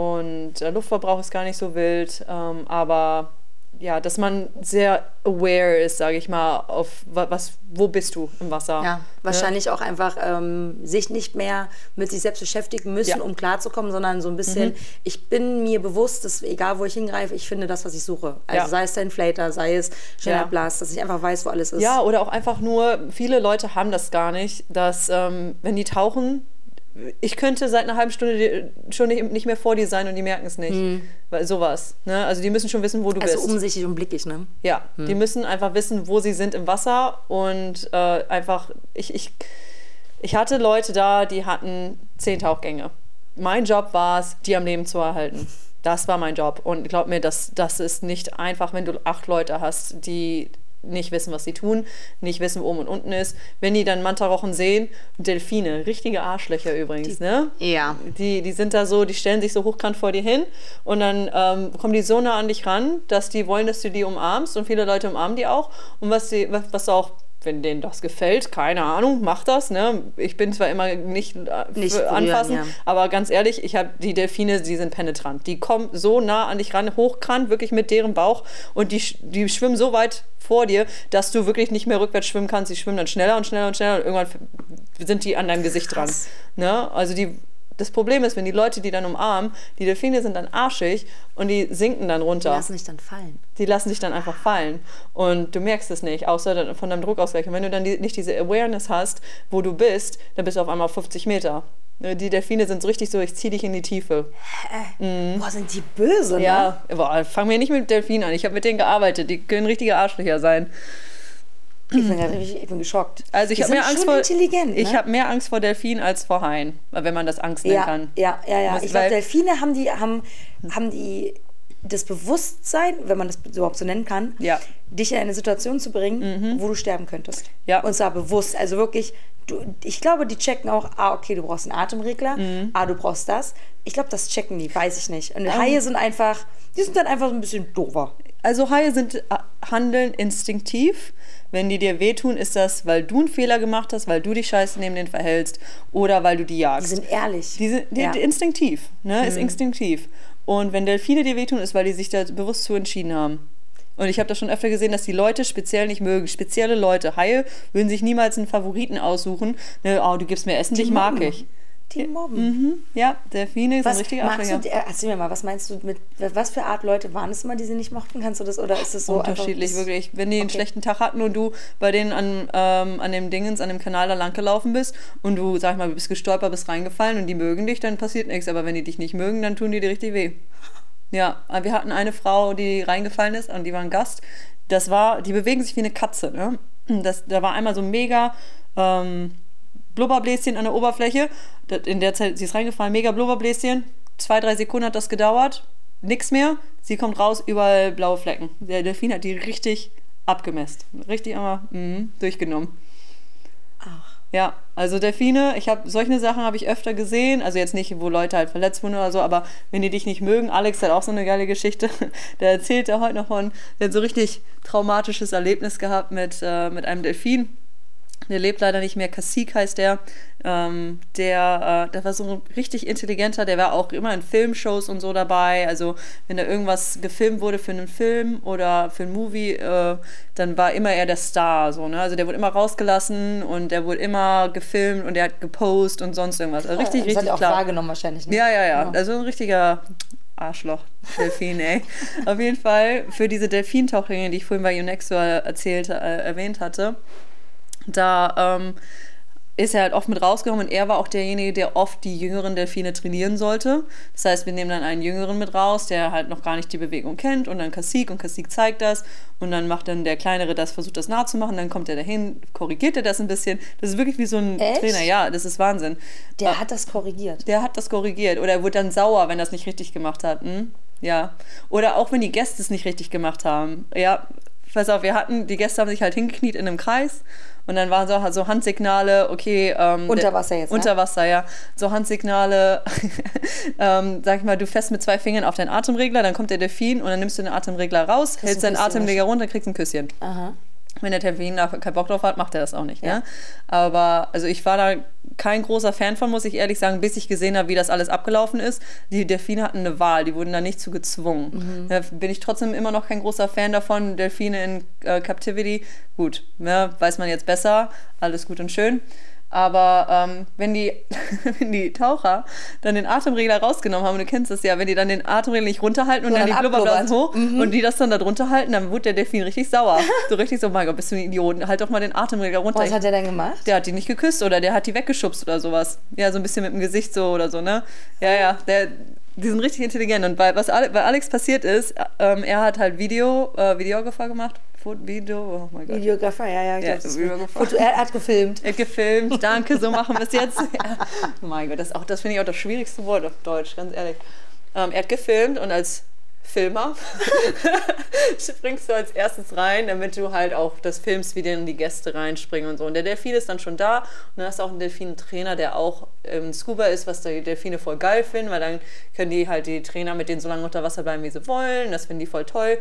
und äh, Luftverbrauch ist gar nicht so wild, ähm, aber ja, dass man sehr aware ist, sage ich mal, auf was, wo bist du im Wasser. Ja, wahrscheinlich ne? auch einfach ähm, sich nicht mehr mit sich selbst beschäftigen müssen, ja. um klarzukommen, sondern so ein bisschen, mhm. ich bin mir bewusst, dass egal wo ich hingreife, ich finde das, was ich suche. Also ja. sei es der Inflator, sei es schneller ja. Blast, dass ich einfach weiß, wo alles ist. Ja, oder auch einfach nur, viele Leute haben das gar nicht, dass ähm, wenn die tauchen, ich könnte seit einer halben Stunde schon nicht mehr vor dir sein und die merken es nicht. Hm. Weil sowas. Ne? Also die müssen schon wissen, wo du also bist. Also umsichtig und blickig, ne? Ja, hm. die müssen einfach wissen, wo sie sind im Wasser und äh, einfach, ich, ich Ich hatte Leute da, die hatten zehn Tauchgänge. Mein Job war es, die am Leben zu erhalten. Das war mein Job. Und glaub mir, das, das ist nicht einfach, wenn du acht Leute hast, die nicht wissen, was sie tun, nicht wissen, wo oben und unten ist. Wenn die dann Mantarochen sehen, Delfine, richtige Arschlöcher übrigens, die, ne? Ja. Die, die sind da so, die stellen sich so hochkant vor dir hin und dann ähm, kommen die so nah an dich ran, dass die wollen, dass du die umarmst und viele Leute umarmen die auch. Und was, die, was, was auch, wenn denen das gefällt, keine Ahnung, mach das, ne? Ich bin zwar immer nicht, äh, nicht für berühren, anfassen, ja. aber ganz ehrlich, ich habe die Delfine, die sind penetrant. Die kommen so nah an dich ran, hochkant, wirklich mit deren Bauch und die, die schwimmen so weit vor dir, dass du wirklich nicht mehr rückwärts schwimmen kannst. Die schwimmen dann schneller und schneller und schneller und irgendwann sind die an deinem Gesicht dran. Ne? Also die, das Problem ist, wenn die Leute die dann umarmen, die Delfine sind dann arschig und die sinken dann runter. Die lassen dich dann fallen. Die lassen dich dann einfach fallen. Und du merkst es nicht, außer von deinem Druckausgleich. Und wenn du dann die, nicht diese Awareness hast, wo du bist, dann bist du auf einmal auf fünfzig Meter. Die Delfine sind so richtig so, ich zieh dich in die Tiefe. Hä? Mhm. Boah, sind die böse, ne? Ja, boah, fang mir nicht mit Delfinen an. Ich habe mit denen gearbeitet. Die können richtige Arschlöcher sein. Ich bin, grad, ich, ich bin geschockt. Also ich habe mehr Angst schon vor intelligent, ne? Ich habe mehr Angst vor Delfinen als vor Haien, wenn man das Angst nennen ja, kann. Ja, ja, ja. Was, ich glaube, Delfine haben die, haben, haben die das Bewusstsein, wenn man das überhaupt so nennen kann, ja. dich in eine Situation zu bringen, mhm. wo du sterben könntest. Ja. Und zwar bewusst. Also wirklich, du, ich glaube, die checken auch, ah, okay, du brauchst einen Atemregler, mhm. ah, du brauchst das. Ich glaube, das checken die, weiß ich nicht. Und ähm. Haie sind einfach, die sind dann einfach so ein bisschen doofer. Also Haie sind, handeln instinktiv. Wenn die dir wehtun, ist das, weil du einen Fehler gemacht hast, weil du dich scheiße neben denen verhältst oder weil du die jagst. Die sind ehrlich. Die sind die, ja. die instinktiv, ne? Mhm. Ist instinktiv. Und wenn Delfine dir wehtun, ist, weil die sich da bewusst zu entschieden haben. Und ich habe das schon öfter gesehen, dass die Leute speziell nicht mögen. Spezielle Leute. Haie würden sich niemals einen Favoriten aussuchen. Ne, oh, du gibst mir Essen, dich mag ich. Die mobben. Mhm. Ja, Delfine sind richtige Arschlöcher. Erzähl mir mal, was meinst du mit, was für Art Leute waren es immer, die sie nicht mochten? Kannst du das, oder ist das so unterschiedlich, einfach, wirklich. Wenn die okay. einen schlechten Tag hatten und du bei denen an, ähm, an dem Dingens, an dem Kanal da lang gelaufen bist und du, sag ich mal, bist gestolpert, bist reingefallen und die mögen dich, dann passiert nichts. Aber wenn die dich nicht mögen, dann tun die dir richtig weh. Ja, wir hatten eine Frau, die reingefallen ist und die war ein Gast. Das war, die bewegen sich wie eine Katze, ne? Das, da war einmal so mega ähm, Blubberbläschen an der Oberfläche. In der Zeit, sie ist reingefallen, mega Blubberbläschen. Zwei, drei Sekunden hat das gedauert. Nix mehr. Sie kommt raus, überall blaue Flecken. Der Delfin hat die richtig abgemäst. Richtig einmal mm, durchgenommen. Ach. Ja, also Delfine, ich habe solche Sachen habe ich öfter gesehen, also jetzt nicht, wo Leute halt verletzt wurden oder so, aber wenn die dich nicht mögen, Alex hat auch so eine geile Geschichte, der erzählt ja heute noch von, der hat so richtig traumatisches Erlebnis gehabt mit, äh, mit einem Delfin. Der lebt leider nicht mehr, Cacique heißt der. Ähm, der, äh, der war so ein richtig intelligenter, der war auch immer in Filmshows und so dabei. Also wenn da irgendwas gefilmt wurde für einen Film oder für einen Movie, äh, dann war immer er der Star. So, ne? Also der wurde immer rausgelassen und der wurde immer gefilmt und der hat gepostet und sonst irgendwas. Also richtig, ja, das richtig hat er auch klar. wahrgenommen wahrscheinlich. Ne? Ja, ja, ja. Genau. Also ein richtiger Arschloch, Delfin, ey. Auf jeden Fall für diese Delfintauchringe, die ich vorhin bei Unexo erzählt, äh, erwähnt hatte, da ähm, ist er halt oft mit rausgekommen und er war auch derjenige, der oft die jüngeren Delfine trainieren sollte. Das heißt, wir nehmen dann einen Jüngeren mit raus, der halt noch gar nicht die Bewegung kennt und dann Cacique und Cacique zeigt das und dann macht dann der Kleinere das, versucht das nachzumachen, dann kommt er dahin, korrigiert er das ein bisschen. Das ist wirklich wie so ein Echt? Trainer, ja, das ist Wahnsinn. Der äh, hat das korrigiert. Der hat das korrigiert oder er wurde dann sauer, wenn er es nicht richtig gemacht hat. Hm? Ja. Oder auch wenn die Gäste es nicht richtig gemacht haben. Ja, pass auf, wir hatten, die Gäste haben sich halt hingekniet in einem Kreis und dann waren so, so Handsignale, okay. Ähm, unter Wasser jetzt, Unter ne? Wasser, ja. So Handsignale, ähm, sag ich mal, du fährst mit zwei Fingern auf deinen Atemregler, dann kommt der Delfin und dann nimmst du den Atemregler raus, Kriegst hältst ein deinen Küsschen Atemregler runter, kriegst ein Küsschen. Aha. Wenn der Delfin da keinen Bock drauf hat, macht er das auch nicht. Ja. Ne? Aber also ich war da kein großer Fan von, muss ich ehrlich sagen, bis ich gesehen habe, wie das alles abgelaufen ist. Die Delfine hatten eine Wahl, die wurden da nicht zu gezwungen. Mhm. Da bin ich trotzdem immer noch kein großer Fan davon. Delfine in äh, Captivity, gut, ne, weiß man jetzt besser, alles gut und schön. Aber ähm, wenn, die, wenn die Taucher dann den Atemregler rausgenommen haben, und du kennst das ja, wenn die dann den Atemregler nicht runterhalten und so, dann, dann die Blubberblasen hoch mhm. und die das dann da drunter halten, dann wurde der Delfin richtig sauer. So richtig so, mein Gott, bist du ein Idiot, halt doch mal den Atemregler runter. Was hat der dann gemacht? Der hat die nicht geküsst oder der hat die weggeschubst oder sowas. Ja, so ein bisschen mit dem Gesicht so oder so, ne? Ja, ja, der... die sind richtig intelligent. Und bei, was Ale- bei Alex passiert ist, ähm, er hat halt Video, äh, Videographer gemacht. Video, oh mein Gott. Videographer, ja, ja. Ich Ja, glaub, das Videographer. Foto, er hat gefilmt. Er hat gefilmt, danke, so machen wir es jetzt. Ja. Oh mein Gott, das, auch- das finde ich auch das schwierigste Wort auf Deutsch, ganz ehrlich. Ähm, er hat gefilmt und als Filmer springst du als erstes rein, damit du halt auch das filmst, wie denn die Gäste reinspringen und so. Und der Delfin ist dann schon da und dann hast du auch einen Delfintrainer, der auch ähm, Scuba ist, was die Delfine voll geil finden, weil dann können die halt die Trainer mit denen so lange unter Wasser bleiben, wie sie wollen. Das finden die voll toll.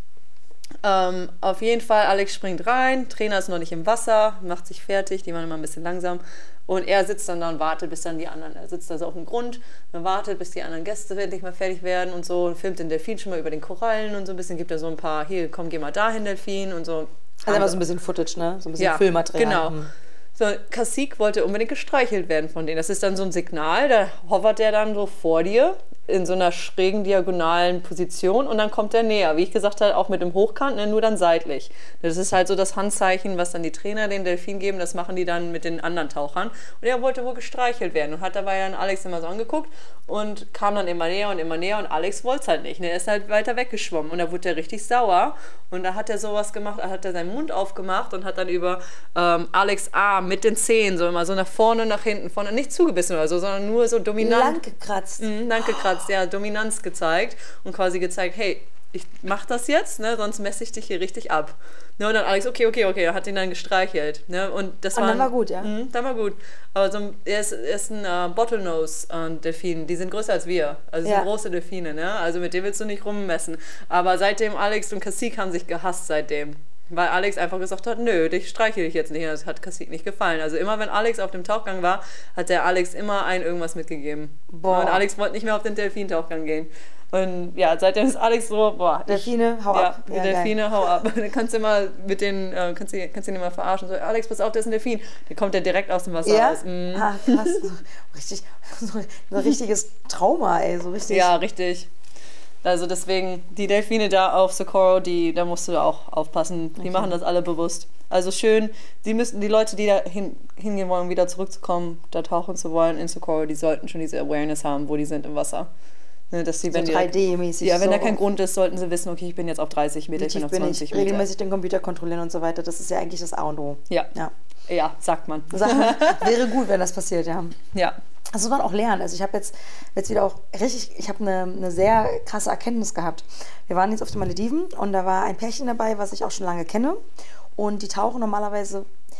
Ähm, auf jeden Fall, Alex springt rein, Trainer ist noch nicht im Wasser, macht sich fertig, die waren immer ein bisschen langsam und er sitzt dann da und wartet, bis dann die anderen, er sitzt also auf dem Grund und wartet, bis die anderen Gäste endlich mal fertig werden und so, filmt den Delfin schon mal über den Korallen und so ein bisschen, gibt er so ein paar, hier, komm, geh mal dahin, Delfin und so. Also immer so ein bisschen Footage, ne? So ein bisschen Ja, Filmmaterial. genau. Hm. So, Kasik wollte unbedingt gestreichelt werden von denen. Das ist dann so ein Signal, da hovert der dann so vor dir in so einer schrägen diagonalen Position und dann kommt er näher. Wie ich gesagt habe, auch mit dem Hochkant, ne, nur dann seitlich. Das ist halt so das Handzeichen, was dann die Trainer den Delfin geben, das machen die dann mit den anderen Tauchern. Und er wollte wohl gestreichelt werden und hat dabei dann Alex immer so angeguckt und kam dann immer näher und immer näher und Alex wollte es halt nicht. Ne? Er ist halt weiter weggeschwommen und da wurde er richtig sauer und da hat er sowas gemacht, da hat er seinen Mund aufgemacht und hat dann über ähm, Alex Arm mit den Zehen so immer so nach vorne und nach hinten, vorne nicht zugebissen oder so, sondern nur so dominant. Lang gekratzt. Mhm, lang gekratzt, ja, Dominanz gezeigt und quasi gezeigt, hey, ich mach das jetzt, ne, sonst messe ich dich hier richtig ab. Ne, und dann Alex, okay, okay, okay, er hat ihn dann gestreichelt. Ne, und das Und war dann war gut, ja? Mh, dann war gut. Aber so, ein- er, ist, er ist ein äh, Bottlenose-Delfin, die sind größer als wir. Also Ja. sind große Delfine, ne? Also mit denen willst du nicht rummessen. Aber seitdem, Alex und Kasik haben sich gehasst seitdem. Weil Alex einfach gesagt hat, nö, dich streichel ich jetzt nicht. Und das hat Kasik nicht gefallen. Also immer, wenn Alex auf dem Tauchgang war, hat der Alex immer ein irgendwas mitgegeben. Boah. Und Alex wollte nicht mehr auf den Delfintauchgang gehen. Und ja, seitdem ist Alex so, boah. ich- Delfine, hau ja, ab. Die Ja, Delfine, hau ab. Dann kannst du immer mit den, äh, kannst du, kannst du ihn immer verarschen. So, Alex, pass auf, der ist ein Delfin. Der kommt ja direkt aus dem Wasser Ja? raus. Mhm. Ah, krass. So, richtig, so ein richtiges Trauma, ey. So richtig. Ja, richtig. Also deswegen, die Delfine da auf Socorro, die, da musst du auch aufpassen. Die Okay. machen das alle bewusst. Also schön, die müssen, die Leute, die da hin, hingehen wollen, wieder zurückzukommen, da tauchen zu wollen in Socorro, die sollten schon diese Awareness haben, wo die sind im Wasser. Ne, dass die, So wenn die da- drei D-mäßig. Ja, wenn so da kein Grund ist, sollten sie wissen, okay, ich bin jetzt auf dreißig Meter, wie ich bin tief auf bin zwanzig ich, Meter. regelmäßig den Computer kontrollieren und so weiter. Das ist ja eigentlich das A und O. Ja. Ja. Ja, sagt man. Sag- Wäre gut, wenn das passiert, ja. Ja. Das muss man auch lernen. Also ich habe jetzt, jetzt wieder auch richtig, ich habe eine, eine sehr krasse Erkenntnis gehabt. Wir waren jetzt auf den Malediven und da war ein Pärchen dabei, was ich auch schon lange kenne. Und die tauchen normalerweise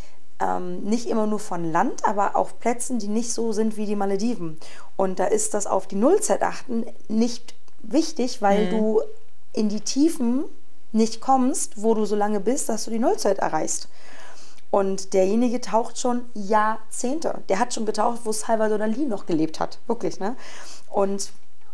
ähm, nicht immer nur von Land, aber auf Plätzen, die nicht so sind wie die Malediven. Und da ist das auf die Nullzeit achten nicht wichtig, weil du in die Tiefen nicht kommst, wo du so lange bist, dass du die Nullzeit erreichst. Und derjenige taucht schon Jahrzehnte. Der hat schon getaucht, wo Salvador Dalí noch gelebt hat. Wirklich, ne? Und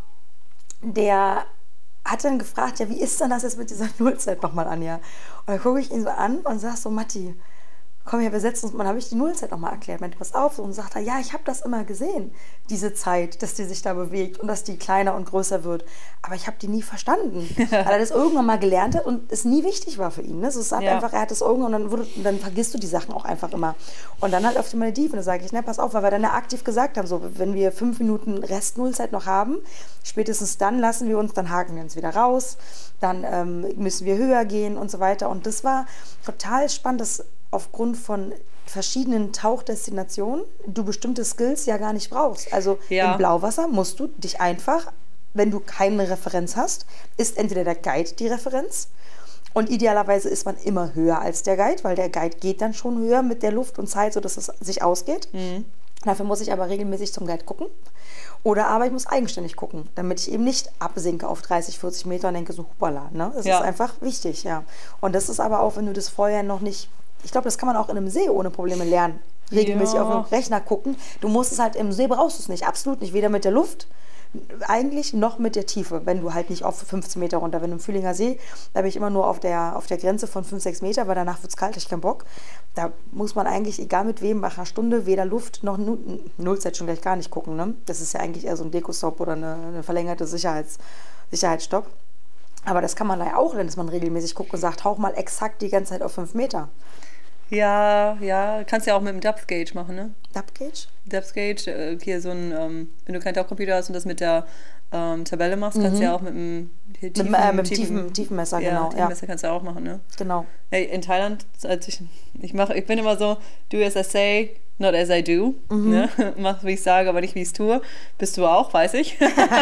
der hat dann gefragt, ja, wie ist denn das jetzt mit dieser Nullzeit nochmal, Anja? Und dann gucke ich ihn so an und sage so, Matti, komm her, wir setzen uns mal, dann habe ich die Nullzeit nochmal erklärt. Meinte, pass auf. Und sagt er, ja, ich habe das immer gesehen, diese Zeit, dass die sich da bewegt und dass die kleiner und größer wird. Aber ich habe die nie verstanden, weil er das irgendwann mal gelernt hat und es nie wichtig war für ihn. Ne? So, es sagt Ja. einfach, er hat es irgendwann und dann, wurde, und dann vergisst du die Sachen auch einfach immer. Und dann halt auf die Malediven, da sage ich, ne, pass auf, weil wir dann ja aktiv gesagt haben, so, wenn wir fünf Minuten Rest-Nullzeit noch haben, spätestens dann lassen wir uns, dann haken wir uns wieder raus, dann ähm, müssen wir höher gehen und so weiter. Und das war total spannend, dass aufgrund von verschiedenen Tauchdestinationen du bestimmte Skills ja gar nicht brauchst. Also Ja. im Blauwasser musst du dich einfach, wenn du keine Referenz hast, ist entweder der Guide die Referenz und idealerweise ist man immer höher als der Guide, weil der Guide geht dann schon höher mit der Luft und Zeit, sodass es sich ausgeht. Dafür muss ich aber regelmäßig zum Guide gucken. Oder aber ich muss eigenständig gucken, damit ich eben nicht absinke auf dreißig, vierzig Meter und denke so, hoppala, ne? Das Ja. ist einfach wichtig, ja. Und das ist aber auch, wenn du das vorher noch nicht, ich glaube, das kann man auch in einem See ohne Probleme lernen. Regelmäßig Ja. auf dem Rechner gucken. Du musst es halt, im See brauchst du es nicht, absolut nicht. Weder mit der Luft, eigentlich noch mit der Tiefe, wenn du halt nicht auf fünfzehn Meter runter, wenn du im Fühlinger See, da bin ich immer nur auf der, auf der Grenze von fünf, sechs Meter, weil danach wird es kalt, ich keinen Bock. Da muss man eigentlich, egal mit wem, nach einer Stunde weder Luft noch Nu- Nullzeit schon gleich gar nicht gucken. Ne? Das ist ja eigentlich eher so ein Dekostop oder eine, eine verlängerte Sicherheits, Sicherheitsstopp. Aber das kann man da ja auch lernen, dass man regelmäßig guckt und sagt, tauch mal exakt die ganze Zeit auf fünf Meter. Ja, ja. Kannst ja auch mit dem Depth Gauge machen, ne? Depth Gauge? Depth Gauge, äh, hier so ein, ähm, wenn du keinen Tauchcomputer hast und das mit der ähm, Tabelle machst, kannst du ja auch mit dem hier tiefen, Mit, äh, mit dem tiefen, tiefen, Tiefenmesser, ja, genau. Tiefenmesser Ja, kannst du auch machen, ne? genau. Hey, in Thailand, als ich, ich, mach, ich bin immer so, do as I say, not as I do. Ne? Mach, wie ich sage, aber nicht, wie ich es tue. Bist du auch, weiß ich.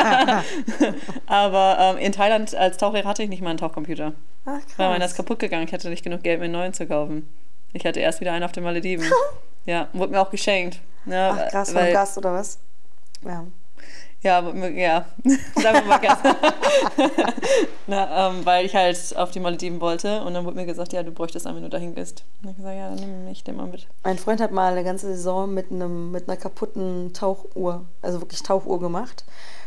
Aber ähm, in Thailand als Tauchlehrer hatte ich nicht mal einen Tauchcomputer. Ach, krass. Weil meiner ist kaputt gegangen. Ich hatte nicht genug Geld, mir einen neuen zu kaufen. Ich hatte erst wieder einen auf den Malediven. Ja, wurde mir auch geschenkt. Ne? Ach krass, weil, vom Gast oder was? Ja. Ja, ja, sagen wir mal ganz. Na, ähm, weil ich halt auf die Malediven wollte und dann wurde mir gesagt, ja, du bräuchtest einen, wenn du dahin gehst. Und ich gesagt, ja, dann nimm mich den mal mit. Mein Freund hat mal eine ganze Saison mit, einem, mit einer kaputten Tauchuhr, also wirklich Tauchuhr gemacht.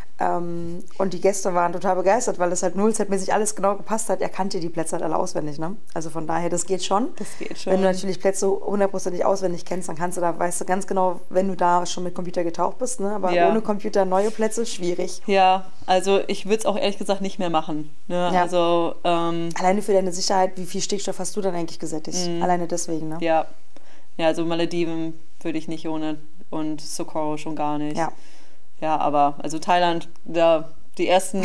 Ähm, und die Gäste waren total begeistert, weil das halt nullzeitmäßig alles genau gepasst hat. Er kannte die Plätze halt alle auswendig, ne? Also von daher, das geht schon. Das geht schon. Wenn du natürlich Plätze hundertprozentig auswendig kennst, dann kannst du da, weißt du ganz genau, wenn du da schon mit Computer getaucht bist, ne? Aber ja. ohne Computer neue Plätze, schwierig. Ja, also ich würde es auch ehrlich gesagt nicht mehr machen. Ne? Ja. Also, ähm, Alleine für deine Sicherheit, wie viel Stickstoff hast du dann eigentlich gesättigt? Mhm. Alleine deswegen, ne? ja. Ja, also Malediven würde ich nicht ohne und Socorro schon gar nicht. Ja. Ja, aber also Thailand, da die ersten...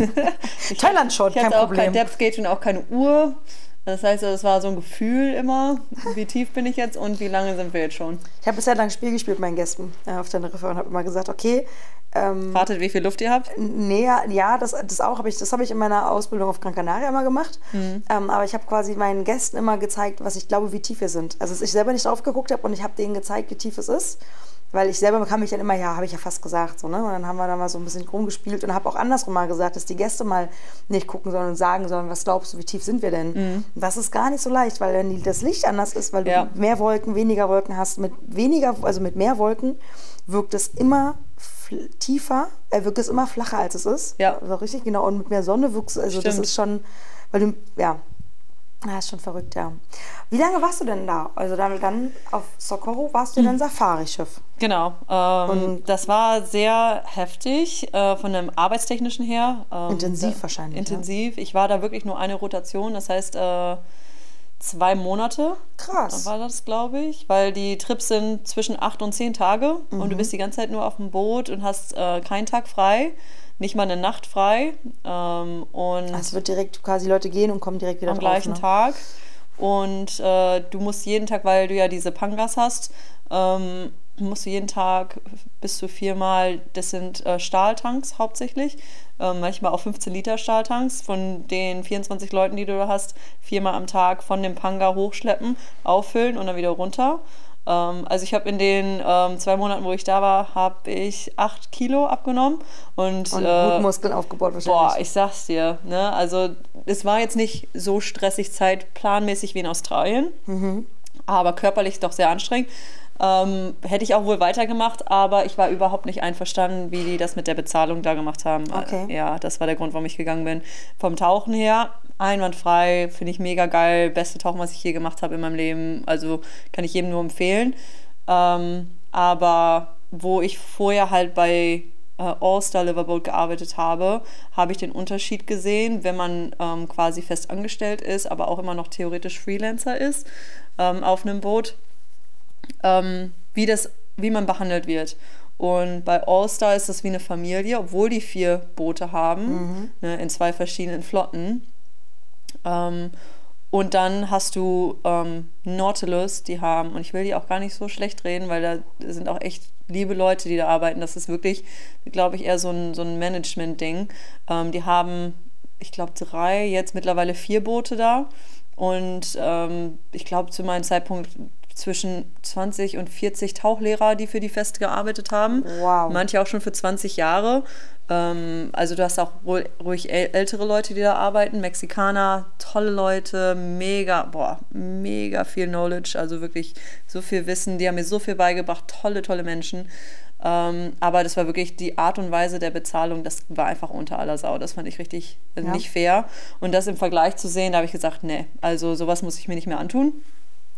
ich Thailand schon, ich hatte kein auch Problem. kein Depth Gauge und auch keine Uhr. Das heißt, es war so ein Gefühl immer, wie tief bin ich jetzt und wie lange sind wir jetzt schon. Ich habe bisher lang Spiel gespielt mit meinen Gästen äh, auf Teneriffa und habe immer gesagt, okay, ähm, Ratet, wie viel Luft ihr habt? nee, ja, das, das auch habe ich, das habe ich in meiner Ausbildung auf Gran Canaria immer gemacht. Mhm. Ähm, aber ich habe quasi meinen Gästen immer gezeigt, was ich glaube, wie tief wir sind. Also dass ich selber nicht drauf geguckt habe und ich habe denen gezeigt, wie tief es ist. Weil ich selber bekam mich dann immer, ja, habe ich ja fast gesagt. So, ne? Und dann haben wir da mal so ein bisschen rumgespielt und habe auch andersrum mal gesagt, dass die Gäste mal nicht gucken sollen und sagen sollen, was glaubst du, wie tief sind wir denn? Mhm. Das ist gar nicht so leicht, weil wenn das Licht anders ist, weil du ja. mehr Wolken, weniger Wolken hast, mit weniger, also mit mehr Wolken wirkt es immer tiefer, äh, wirkt es immer flacher, als es ist. Ja. Also richtig, genau. Und mit mehr Sonne wirkt es, also Stimmt. das ist schon, weil du, ja, das ist schon verrückt, ja. Wie lange warst du denn da? Also dann, dann auf Socorro warst du mhm. dann Safari-Schiff. Genau. Ähm, das war sehr heftig äh, von dem Arbeitstechnischen her. Ähm, intensiv da, wahrscheinlich. Intensiv. Ja. Ich war da wirklich nur eine Rotation, das heißt äh, zwei Monate. Krass. War das, glaube ich. Weil die Trips sind zwischen acht und zehn Tage mhm. und du bist die ganze Zeit nur auf dem Boot und hast äh, keinen Tag frei. Nicht mal eine Nacht frei. Ähm, und also es wird direkt quasi Leute gehen und kommen direkt wieder am drauf. Am gleichen ne? Tag. Und äh, du musst jeden Tag, weil du ja diese Pangas hast, ähm, musst du jeden Tag bis zu viermal, das sind äh, Stahltanks hauptsächlich, äh, manchmal auch fünfzehn Liter Stahltanks, von den vierundzwanzig Leuten, die du da hast, viermal am Tag von dem Panga hochschleppen, auffüllen und dann wieder runter. Also ich habe in den ähm, zwei Monaten, wo ich da war, habe ich acht Kilo abgenommen. Und, und äh, gut Muskeln aufgebaut wahrscheinlich. Boah, ich sag's dir. Ne? Also es war jetzt nicht so stressig zeitplanmäßig wie in Australien, mhm. aber körperlich doch sehr anstrengend. Ähm, hätte ich auch wohl weitergemacht, aber ich war überhaupt nicht einverstanden, wie die das mit der Bezahlung da gemacht haben. Okay. Ja, das war der Grund, warum ich gegangen bin. Vom Tauchen her, einwandfrei, finde ich mega geil. Beste Tauchen, was ich je gemacht habe in meinem Leben. Also kann ich jedem nur empfehlen. Ähm, aber wo ich vorher halt bei äh, All-Star Liverboat gearbeitet habe, habe ich den Unterschied gesehen, wenn man ähm, quasi fest angestellt ist, aber auch immer noch theoretisch Freelancer ist ähm, auf einem Boot. Ähm, wie, das, wie man behandelt wird. Und bei All-Star ist das wie eine Familie, obwohl die vier Boote haben, mhm. ne, in zwei verschiedenen Flotten. Ähm, und dann hast du ähm, Nautilus, die haben, und ich will die auch gar nicht so schlecht reden, weil da sind auch echt liebe Leute, die da arbeiten. Das ist wirklich, glaube ich, eher so ein, so ein Management-Ding. Ähm, die haben, ich glaube, drei, jetzt mittlerweile vier Boote da. Und ähm, ich glaube, zu meinem Zeitpunkt zwischen zwanzig und vierzig Tauchlehrer, die für die Feste gearbeitet haben. Wow. Manche auch schon für zwanzig Jahre. Ähm, also du hast auch ruhig ältere Leute, die da arbeiten. Mexikaner, tolle Leute, mega, boah, mega viel Knowledge, also wirklich so viel Wissen. Die haben mir so viel beigebracht, tolle, tolle Menschen. Ähm, aber das war wirklich die Art und Weise der Bezahlung, das war einfach unter aller Sau. Das fand ich richtig äh, ja. nicht fair. Und das im Vergleich zu sehen, da habe ich gesagt, nee, also sowas muss ich mir nicht mehr antun.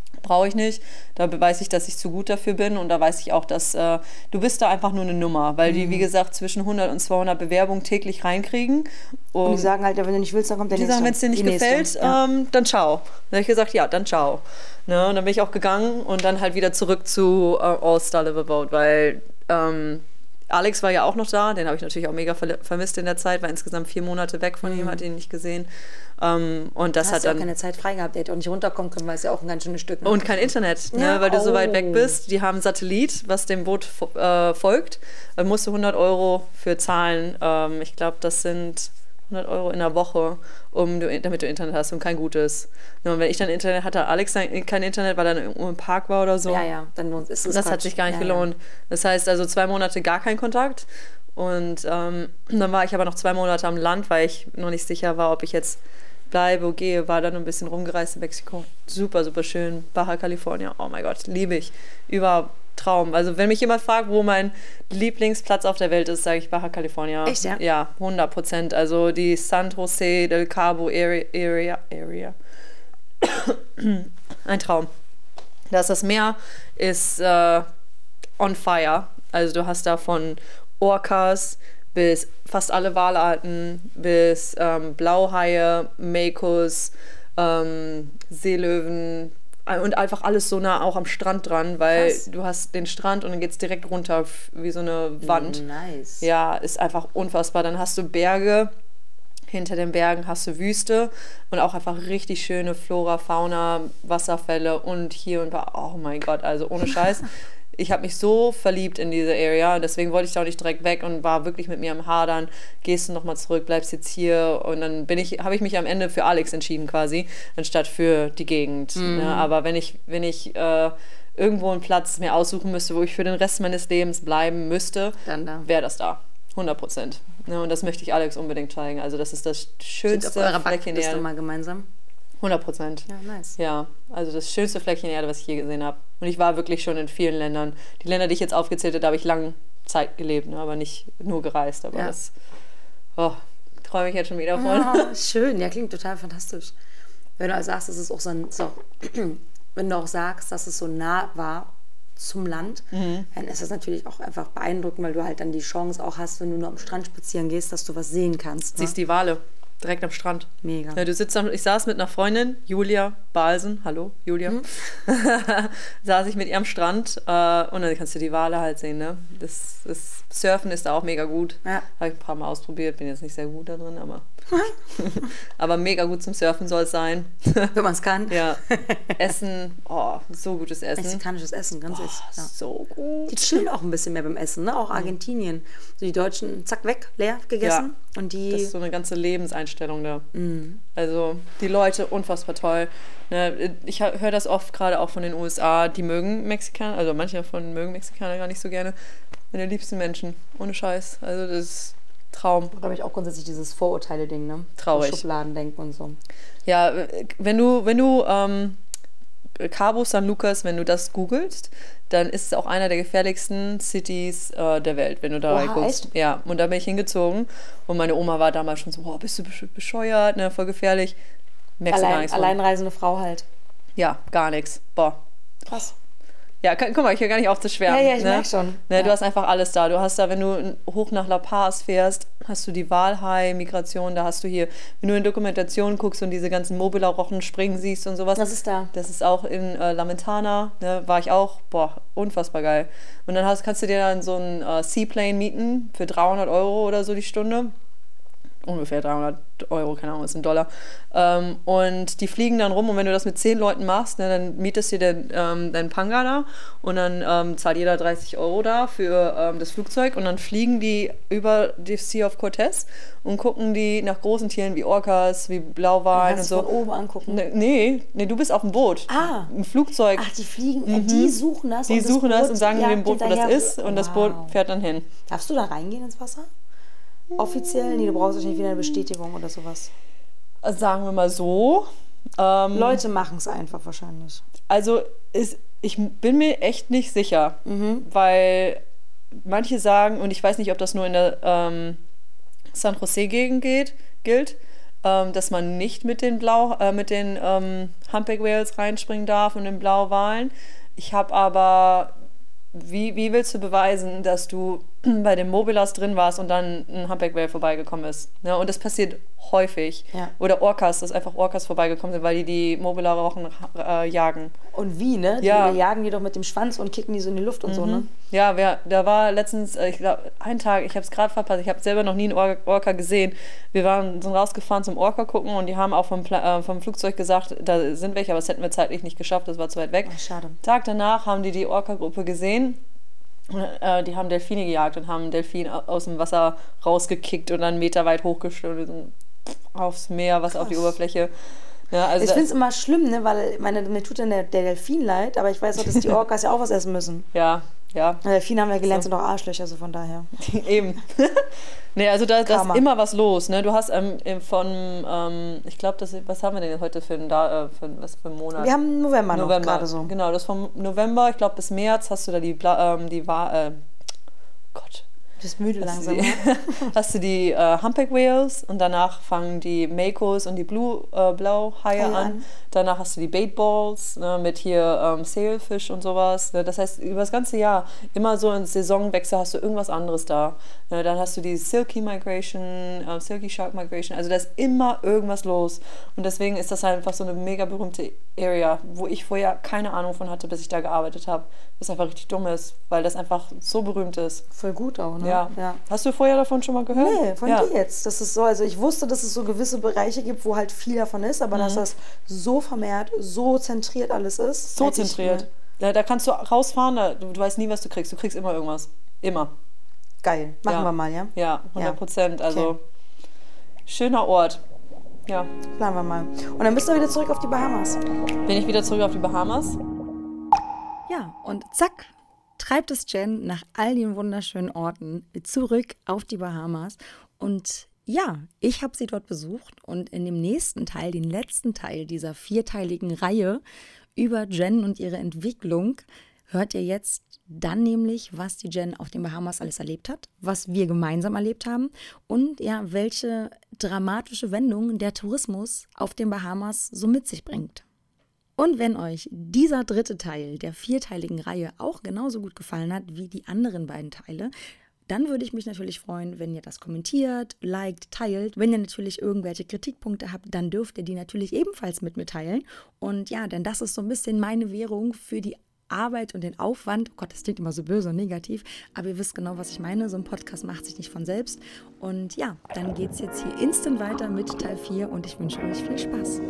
Brauche ich nicht. Da weiß ich, dass ich zu gut dafür bin und da weiß ich auch, dass äh, du bist da einfach nur eine Nummer, weil die, wie gesagt, zwischen hundert und zweihundert Bewerbungen täglich reinkriegen. Und, Und die sagen halt, wenn du nicht willst, dann kommt der die nächste. sagen, wenn es dir nicht Die gefällt, nächste, ja. ähm, dann ciao. Dann habe ich gesagt, ja, dann ciao. Ne? Und dann bin ich auch gegangen und dann halt wieder zurück zu äh, All-Star Liveabout, weil ähm, Alex war ja auch noch da, den habe ich natürlich auch mega ver- vermisst in der Zeit, war insgesamt vier Monate weg von Mhm. ihm, hat ihn nicht gesehen. Ähm, und das Da hat hast du dann auch keine Zeit frei gehabt, der hätte auch nicht runterkommen können, weil es ja auch ein ganz schönes Stück. Ne? und kein Internet, ne, Ja, weil du so weit oh. weg bist. Die haben ein Satellit, was dem Boot fo- äh, folgt. Da musst du hundert Euro für zahlen. Ähm, ich glaube, das sind hundert Euro in der Woche, um du, damit du Internet hast und kein gutes. Ja, und wenn ich dann Internet hatte, Alex dann kein Internet, weil er dann irgendwo im Park war oder so. Ja, ja, dann lohnt- ist es Das hat Quatsch. sich gar nicht ja, gelohnt. Das heißt also zwei Monate gar kein Kontakt. Und ähm, dann war ich aber noch zwei Monate am Land, weil ich noch nicht sicher war, ob ich jetzt bleibe, gehe. War dann ein bisschen rumgereist in Mexiko. Super, super schön. Baja California. Oh mein Gott, liebe ich. Über Traum. Also wenn mich jemand fragt, wo mein Lieblingsplatz auf der Welt ist, sage ich Baja California. Echt, ja? Ja, hundert Prozent. Also die San Jose del Cabo Area. Area, Area. Ein Traum. Das, das Meer ist äh, on fire. Also du hast da von Orcas bis fast alle Walarten, bis ähm, Blauhaie, Makos, ähm, Seelöwen und einfach alles so nah auch am Strand dran, weil Krass. du hast den Strand und dann geht es direkt runter wie so eine Wand. Nice. Ja, ist einfach unfassbar. Dann hast du Berge, hinter den Bergen hast du Wüste und auch einfach richtig schöne Flora, Fauna, Wasserfälle und hier und da. Oh mein Gott, also ohne Scheiß. Ich habe mich so verliebt in diese Area und deswegen wollte ich da auch nicht direkt weg und war wirklich mit mir am Hadern. Gehst du nochmal zurück, bleibst jetzt hier und dann bin ich, habe ich mich am Ende für Alex entschieden quasi, anstatt für die Gegend. Mhm. Ne? Aber wenn ich, wenn ich äh, irgendwo einen Platz mir aussuchen müsste, wo ich für den Rest meines Lebens bleiben müsste, Dann da. wäre das da. hundert Prozent. Ne? Und das möchte ich Alex unbedingt zeigen. Also das ist das Steht auf schönste eurer Fleckchen Backliste Erde. mal gemeinsam. hundert Prozent. Ja, nice. Ja, also das schönste Fleckchen Erde, was ich je gesehen habe. Und ich war wirklich schon in vielen Ländern. Die Länder, die ich jetzt aufgezählt habe, da habe ich lange Zeit gelebt, ne? Aber nicht nur gereist. Aber Ja. das oh, träume ich jetzt schon wieder von. Ah, schön, ja, klingt total fantastisch. Wenn du also sagst, dass es auch so, ein, so wenn du auch sagst, dass es so nah war zum Land, Mhm. dann ist das natürlich auch einfach beeindruckend, weil du halt dann die Chance auch hast, wenn du nur am Strand spazieren gehst, dass du was sehen kannst. Ne? Siehst die Wale direkt am Strand. Mega. Ja, du sitzt am, ich saß mit einer Freundin, Julia Balsen, hallo Julia, Mhm. saß ich mit ihr am Strand äh, und dann kannst du die Wale halt sehen. Ne? Das, das Surfen ist da auch mega gut. Ja. Habe ich ein paar Mal ausprobiert, bin jetzt nicht sehr gut da drin, aber, aber mega gut zum Surfen soll es sein. Wenn man es kann. Ja, Essen, oh, so gutes Essen. Mexikanisches Essen, ganz echt. Ja. So gut. Die chillen auch ein bisschen mehr beim Essen, ne? Auch Argentinien. So die Deutschen, zack, weg, leer gegessen. Und die. Das ist so eine ganze Lebenseinstellung da. Also die Leute, unfassbar toll. Ne, ich höre das oft gerade auch von den U S A, die mögen Mexikaner, also manche davon mögen Mexikaner gar nicht so gerne. Meine liebsten Menschen, ohne Scheiß. Also das ist Traum. glaube ich auch grundsätzlich dieses Vorurteile-Ding, ne? Traurig. So Schubladendenken und so. Ja, wenn du, wenn du ähm, Cabo San Lucas, wenn du das googelst, dann ist es auch einer der gefährlichsten Cities äh, der Welt, wenn du da Oha, reinguckst. echt? Ja, und da bin ich hingezogen und meine Oma war damals schon so, oh, bist du besch- bescheuert, ne, voll gefährlich. Merkst du gar Allein, nichts von. alleinreisende Frau halt. Ja, gar nichts. Boah. Krass. Ja, kann, guck mal, ich höre gar nicht auf zu schwärmen. Ja, ja, ich ne? merk schon. Ne, Du Ja. hast einfach alles da. Du hast da, wenn du hoch nach La Paz fährst, hast du die Walhai-Migration, da hast du hier, wenn du in Dokumentationen guckst und diese ganzen Mobila-Rochen springen siehst und sowas. Was ist da? Das ist auch in äh, La Mentana, ne, war ich auch, boah, unfassbar geil. Und dann hast, kannst du dir dann so einen äh, Seaplane mieten für dreihundert Euro oder so die Stunde. Ungefähr dreihundert Euro, keine Ahnung, ist ein Dollar. Ähm, und die fliegen dann rum und wenn du das mit zehn Leuten machst, ne, dann mietest du dir den, ähm, deinen Panga da und dann ähm, zahlt jeder dreißig Euro da für ähm, das Flugzeug und dann fliegen die über die Sea of Cortez und gucken die nach großen Tieren wie Orcas, wie Blauwalen und Kannst du so. von oben angucken. Ne, nee, nee, du bist auf dem Boot. Ah. Ein Flugzeug. Ach, die fliegen, äh, die suchen das. Die und suchen das das und sagen jagt dem Boot, wo das hinterher. ist und das Wow. Boot fährt dann hin. Darfst du da reingehen ins Wasser? Offiziell? Nee, du brauchst wahrscheinlich wieder eine Bestätigung oder sowas. Sagen wir mal so. Ähm, Leute machen es einfach wahrscheinlich. Also ist, ich bin mir echt nicht sicher, Mhm. weil manche sagen, und ich weiß nicht, ob das nur in der ähm, San Jose-Gegend geht, gilt, ähm, dass man nicht mit den, Blau, äh, mit den ähm, Humpback Whales reinspringen darf und den Blauwalen. Ich habe aber, wie, wie willst du beweisen, dass du bei den Mobilas drin warst und dann ein Humpback Whale vorbeigekommen ist? Ja, und das passiert häufig. Ja. Oder Orcas, dass einfach Orcas vorbeigekommen sind, weil die die Mobila-Rochen äh, jagen. Und wie, ne? Die Ja. jagen die doch mit dem Schwanz und kicken die so in die Luft und Mhm. so, ne? Ja, wer, da war letztens, äh, ich glaube, einen Tag, ich habe es gerade verpasst, ich habe selber noch nie einen Or- Orca gesehen. Wir waren, sind rausgefahren zum Orca gucken und die haben auch vom, Pla- äh, vom Flugzeug gesagt, da sind welche, aber das hätten wir zeitlich nicht geschafft, das war zu weit weg. Ach, schade. Tag danach haben die die Orca-Gruppe gesehen. Und, äh, die haben Delfine gejagt und haben einen Delfin au- aus dem Wasser rausgekickt und dann einen Meter weit hochgeschwommen aufs Meer, was auf die Oberfläche. Ja, also Ich finde es immer schlimm, ne? Weil meine, mir tut dann der, der Delfin leid, aber ich weiß auch, dass die Orcas ja auch was essen müssen. ja, ja, Delfine haben wir gelernt, So. sind auch Arschlöcher, so von daher. eben. nee, also da, da Karma. ist immer was los. Ne? Du hast ähm, von, ähm, ich glaube, was haben wir denn heute für einen, da, äh, für, was für einen Monat? Wir haben November, noch November, gerade so. Genau, das vom November, ich glaube bis März hast du da die, Bla, ähm, die war, äh, Gott, Du bist müde hast du langsam. die, hast du die äh, Humpback Whales und danach fangen die Makos und die Blue, äh, Blauhaie Haie an. an. Danach hast du die Bait Balls, ne, mit hier ähm, Sailfish und sowas. Ne? Das heißt, über das ganze Jahr, immer so ins Saisonwechsel hast du irgendwas anderes da. Ne? Dann hast du die Silky Migration, äh, Silky Shark Migration. Also da ist immer irgendwas los. Und deswegen ist das halt einfach so eine mega berühmte Area, wo ich vorher keine Ahnung von hatte, bis ich da gearbeitet habe. Was einfach richtig dumm ist, weil das einfach so berühmt ist. Voll gut auch, ne? Ja. ja. Hast du vorher davon schon mal gehört? Nee, von ja. dir jetzt. Das ist so, also ich wusste, dass es so gewisse Bereiche gibt, wo halt viel davon ist, aber dass das so vermehrt, so zentriert alles ist. So hätte ich, zentriert. ne, Da, da kannst du rausfahren, da, du, du weißt nie, was du kriegst. Du kriegst immer irgendwas. Immer. Geil. Machen Ja. wir mal, ja? Ja, hundert Prozent. Also, Okay. schöner Ort. Ja. Planen wir mal. Und dann bist du wieder zurück auf die Bahamas. Bin ich wieder zurück auf die Bahamas? Ja, und zack, treibt es Jen nach all den wunderschönen Orten zurück auf die Bahamas. Und ja, ich habe sie dort besucht und in dem nächsten Teil, den letzten Teil dieser vierteiligen Reihe über Jen und ihre Entwicklung, hört ihr jetzt dann nämlich, was die Jen auf den Bahamas alles erlebt hat, was wir gemeinsam erlebt haben und ja, welche dramatische Wendung der Tourismus auf den Bahamas so mit sich bringt. Und wenn euch dieser dritte Teil der vierteiligen Reihe auch genauso gut gefallen hat wie die anderen beiden Teile, dann würde ich mich natürlich freuen, wenn ihr das kommentiert, liked, teilt. Wenn ihr natürlich irgendwelche Kritikpunkte habt, dann dürft ihr die natürlich ebenfalls mit mir teilen. Und ja, denn das ist so ein bisschen meine Währung für die Arbeit und den Aufwand. Oh Gott, das klingt immer so böse und negativ, aber ihr wisst genau, was ich meine. So ein Podcast macht sich nicht von selbst. Und ja, dann geht es jetzt hier instant weiter mit Teil vier und ich wünsche euch viel Spaß.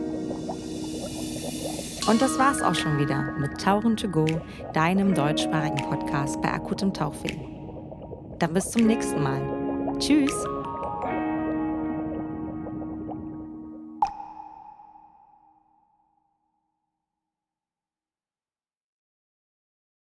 Und das war's auch schon wieder mit Tauchen to go, deinem deutschsprachigen Podcast bei akutem Tauchweh. Dann bis zum nächsten Mal. Tschüss!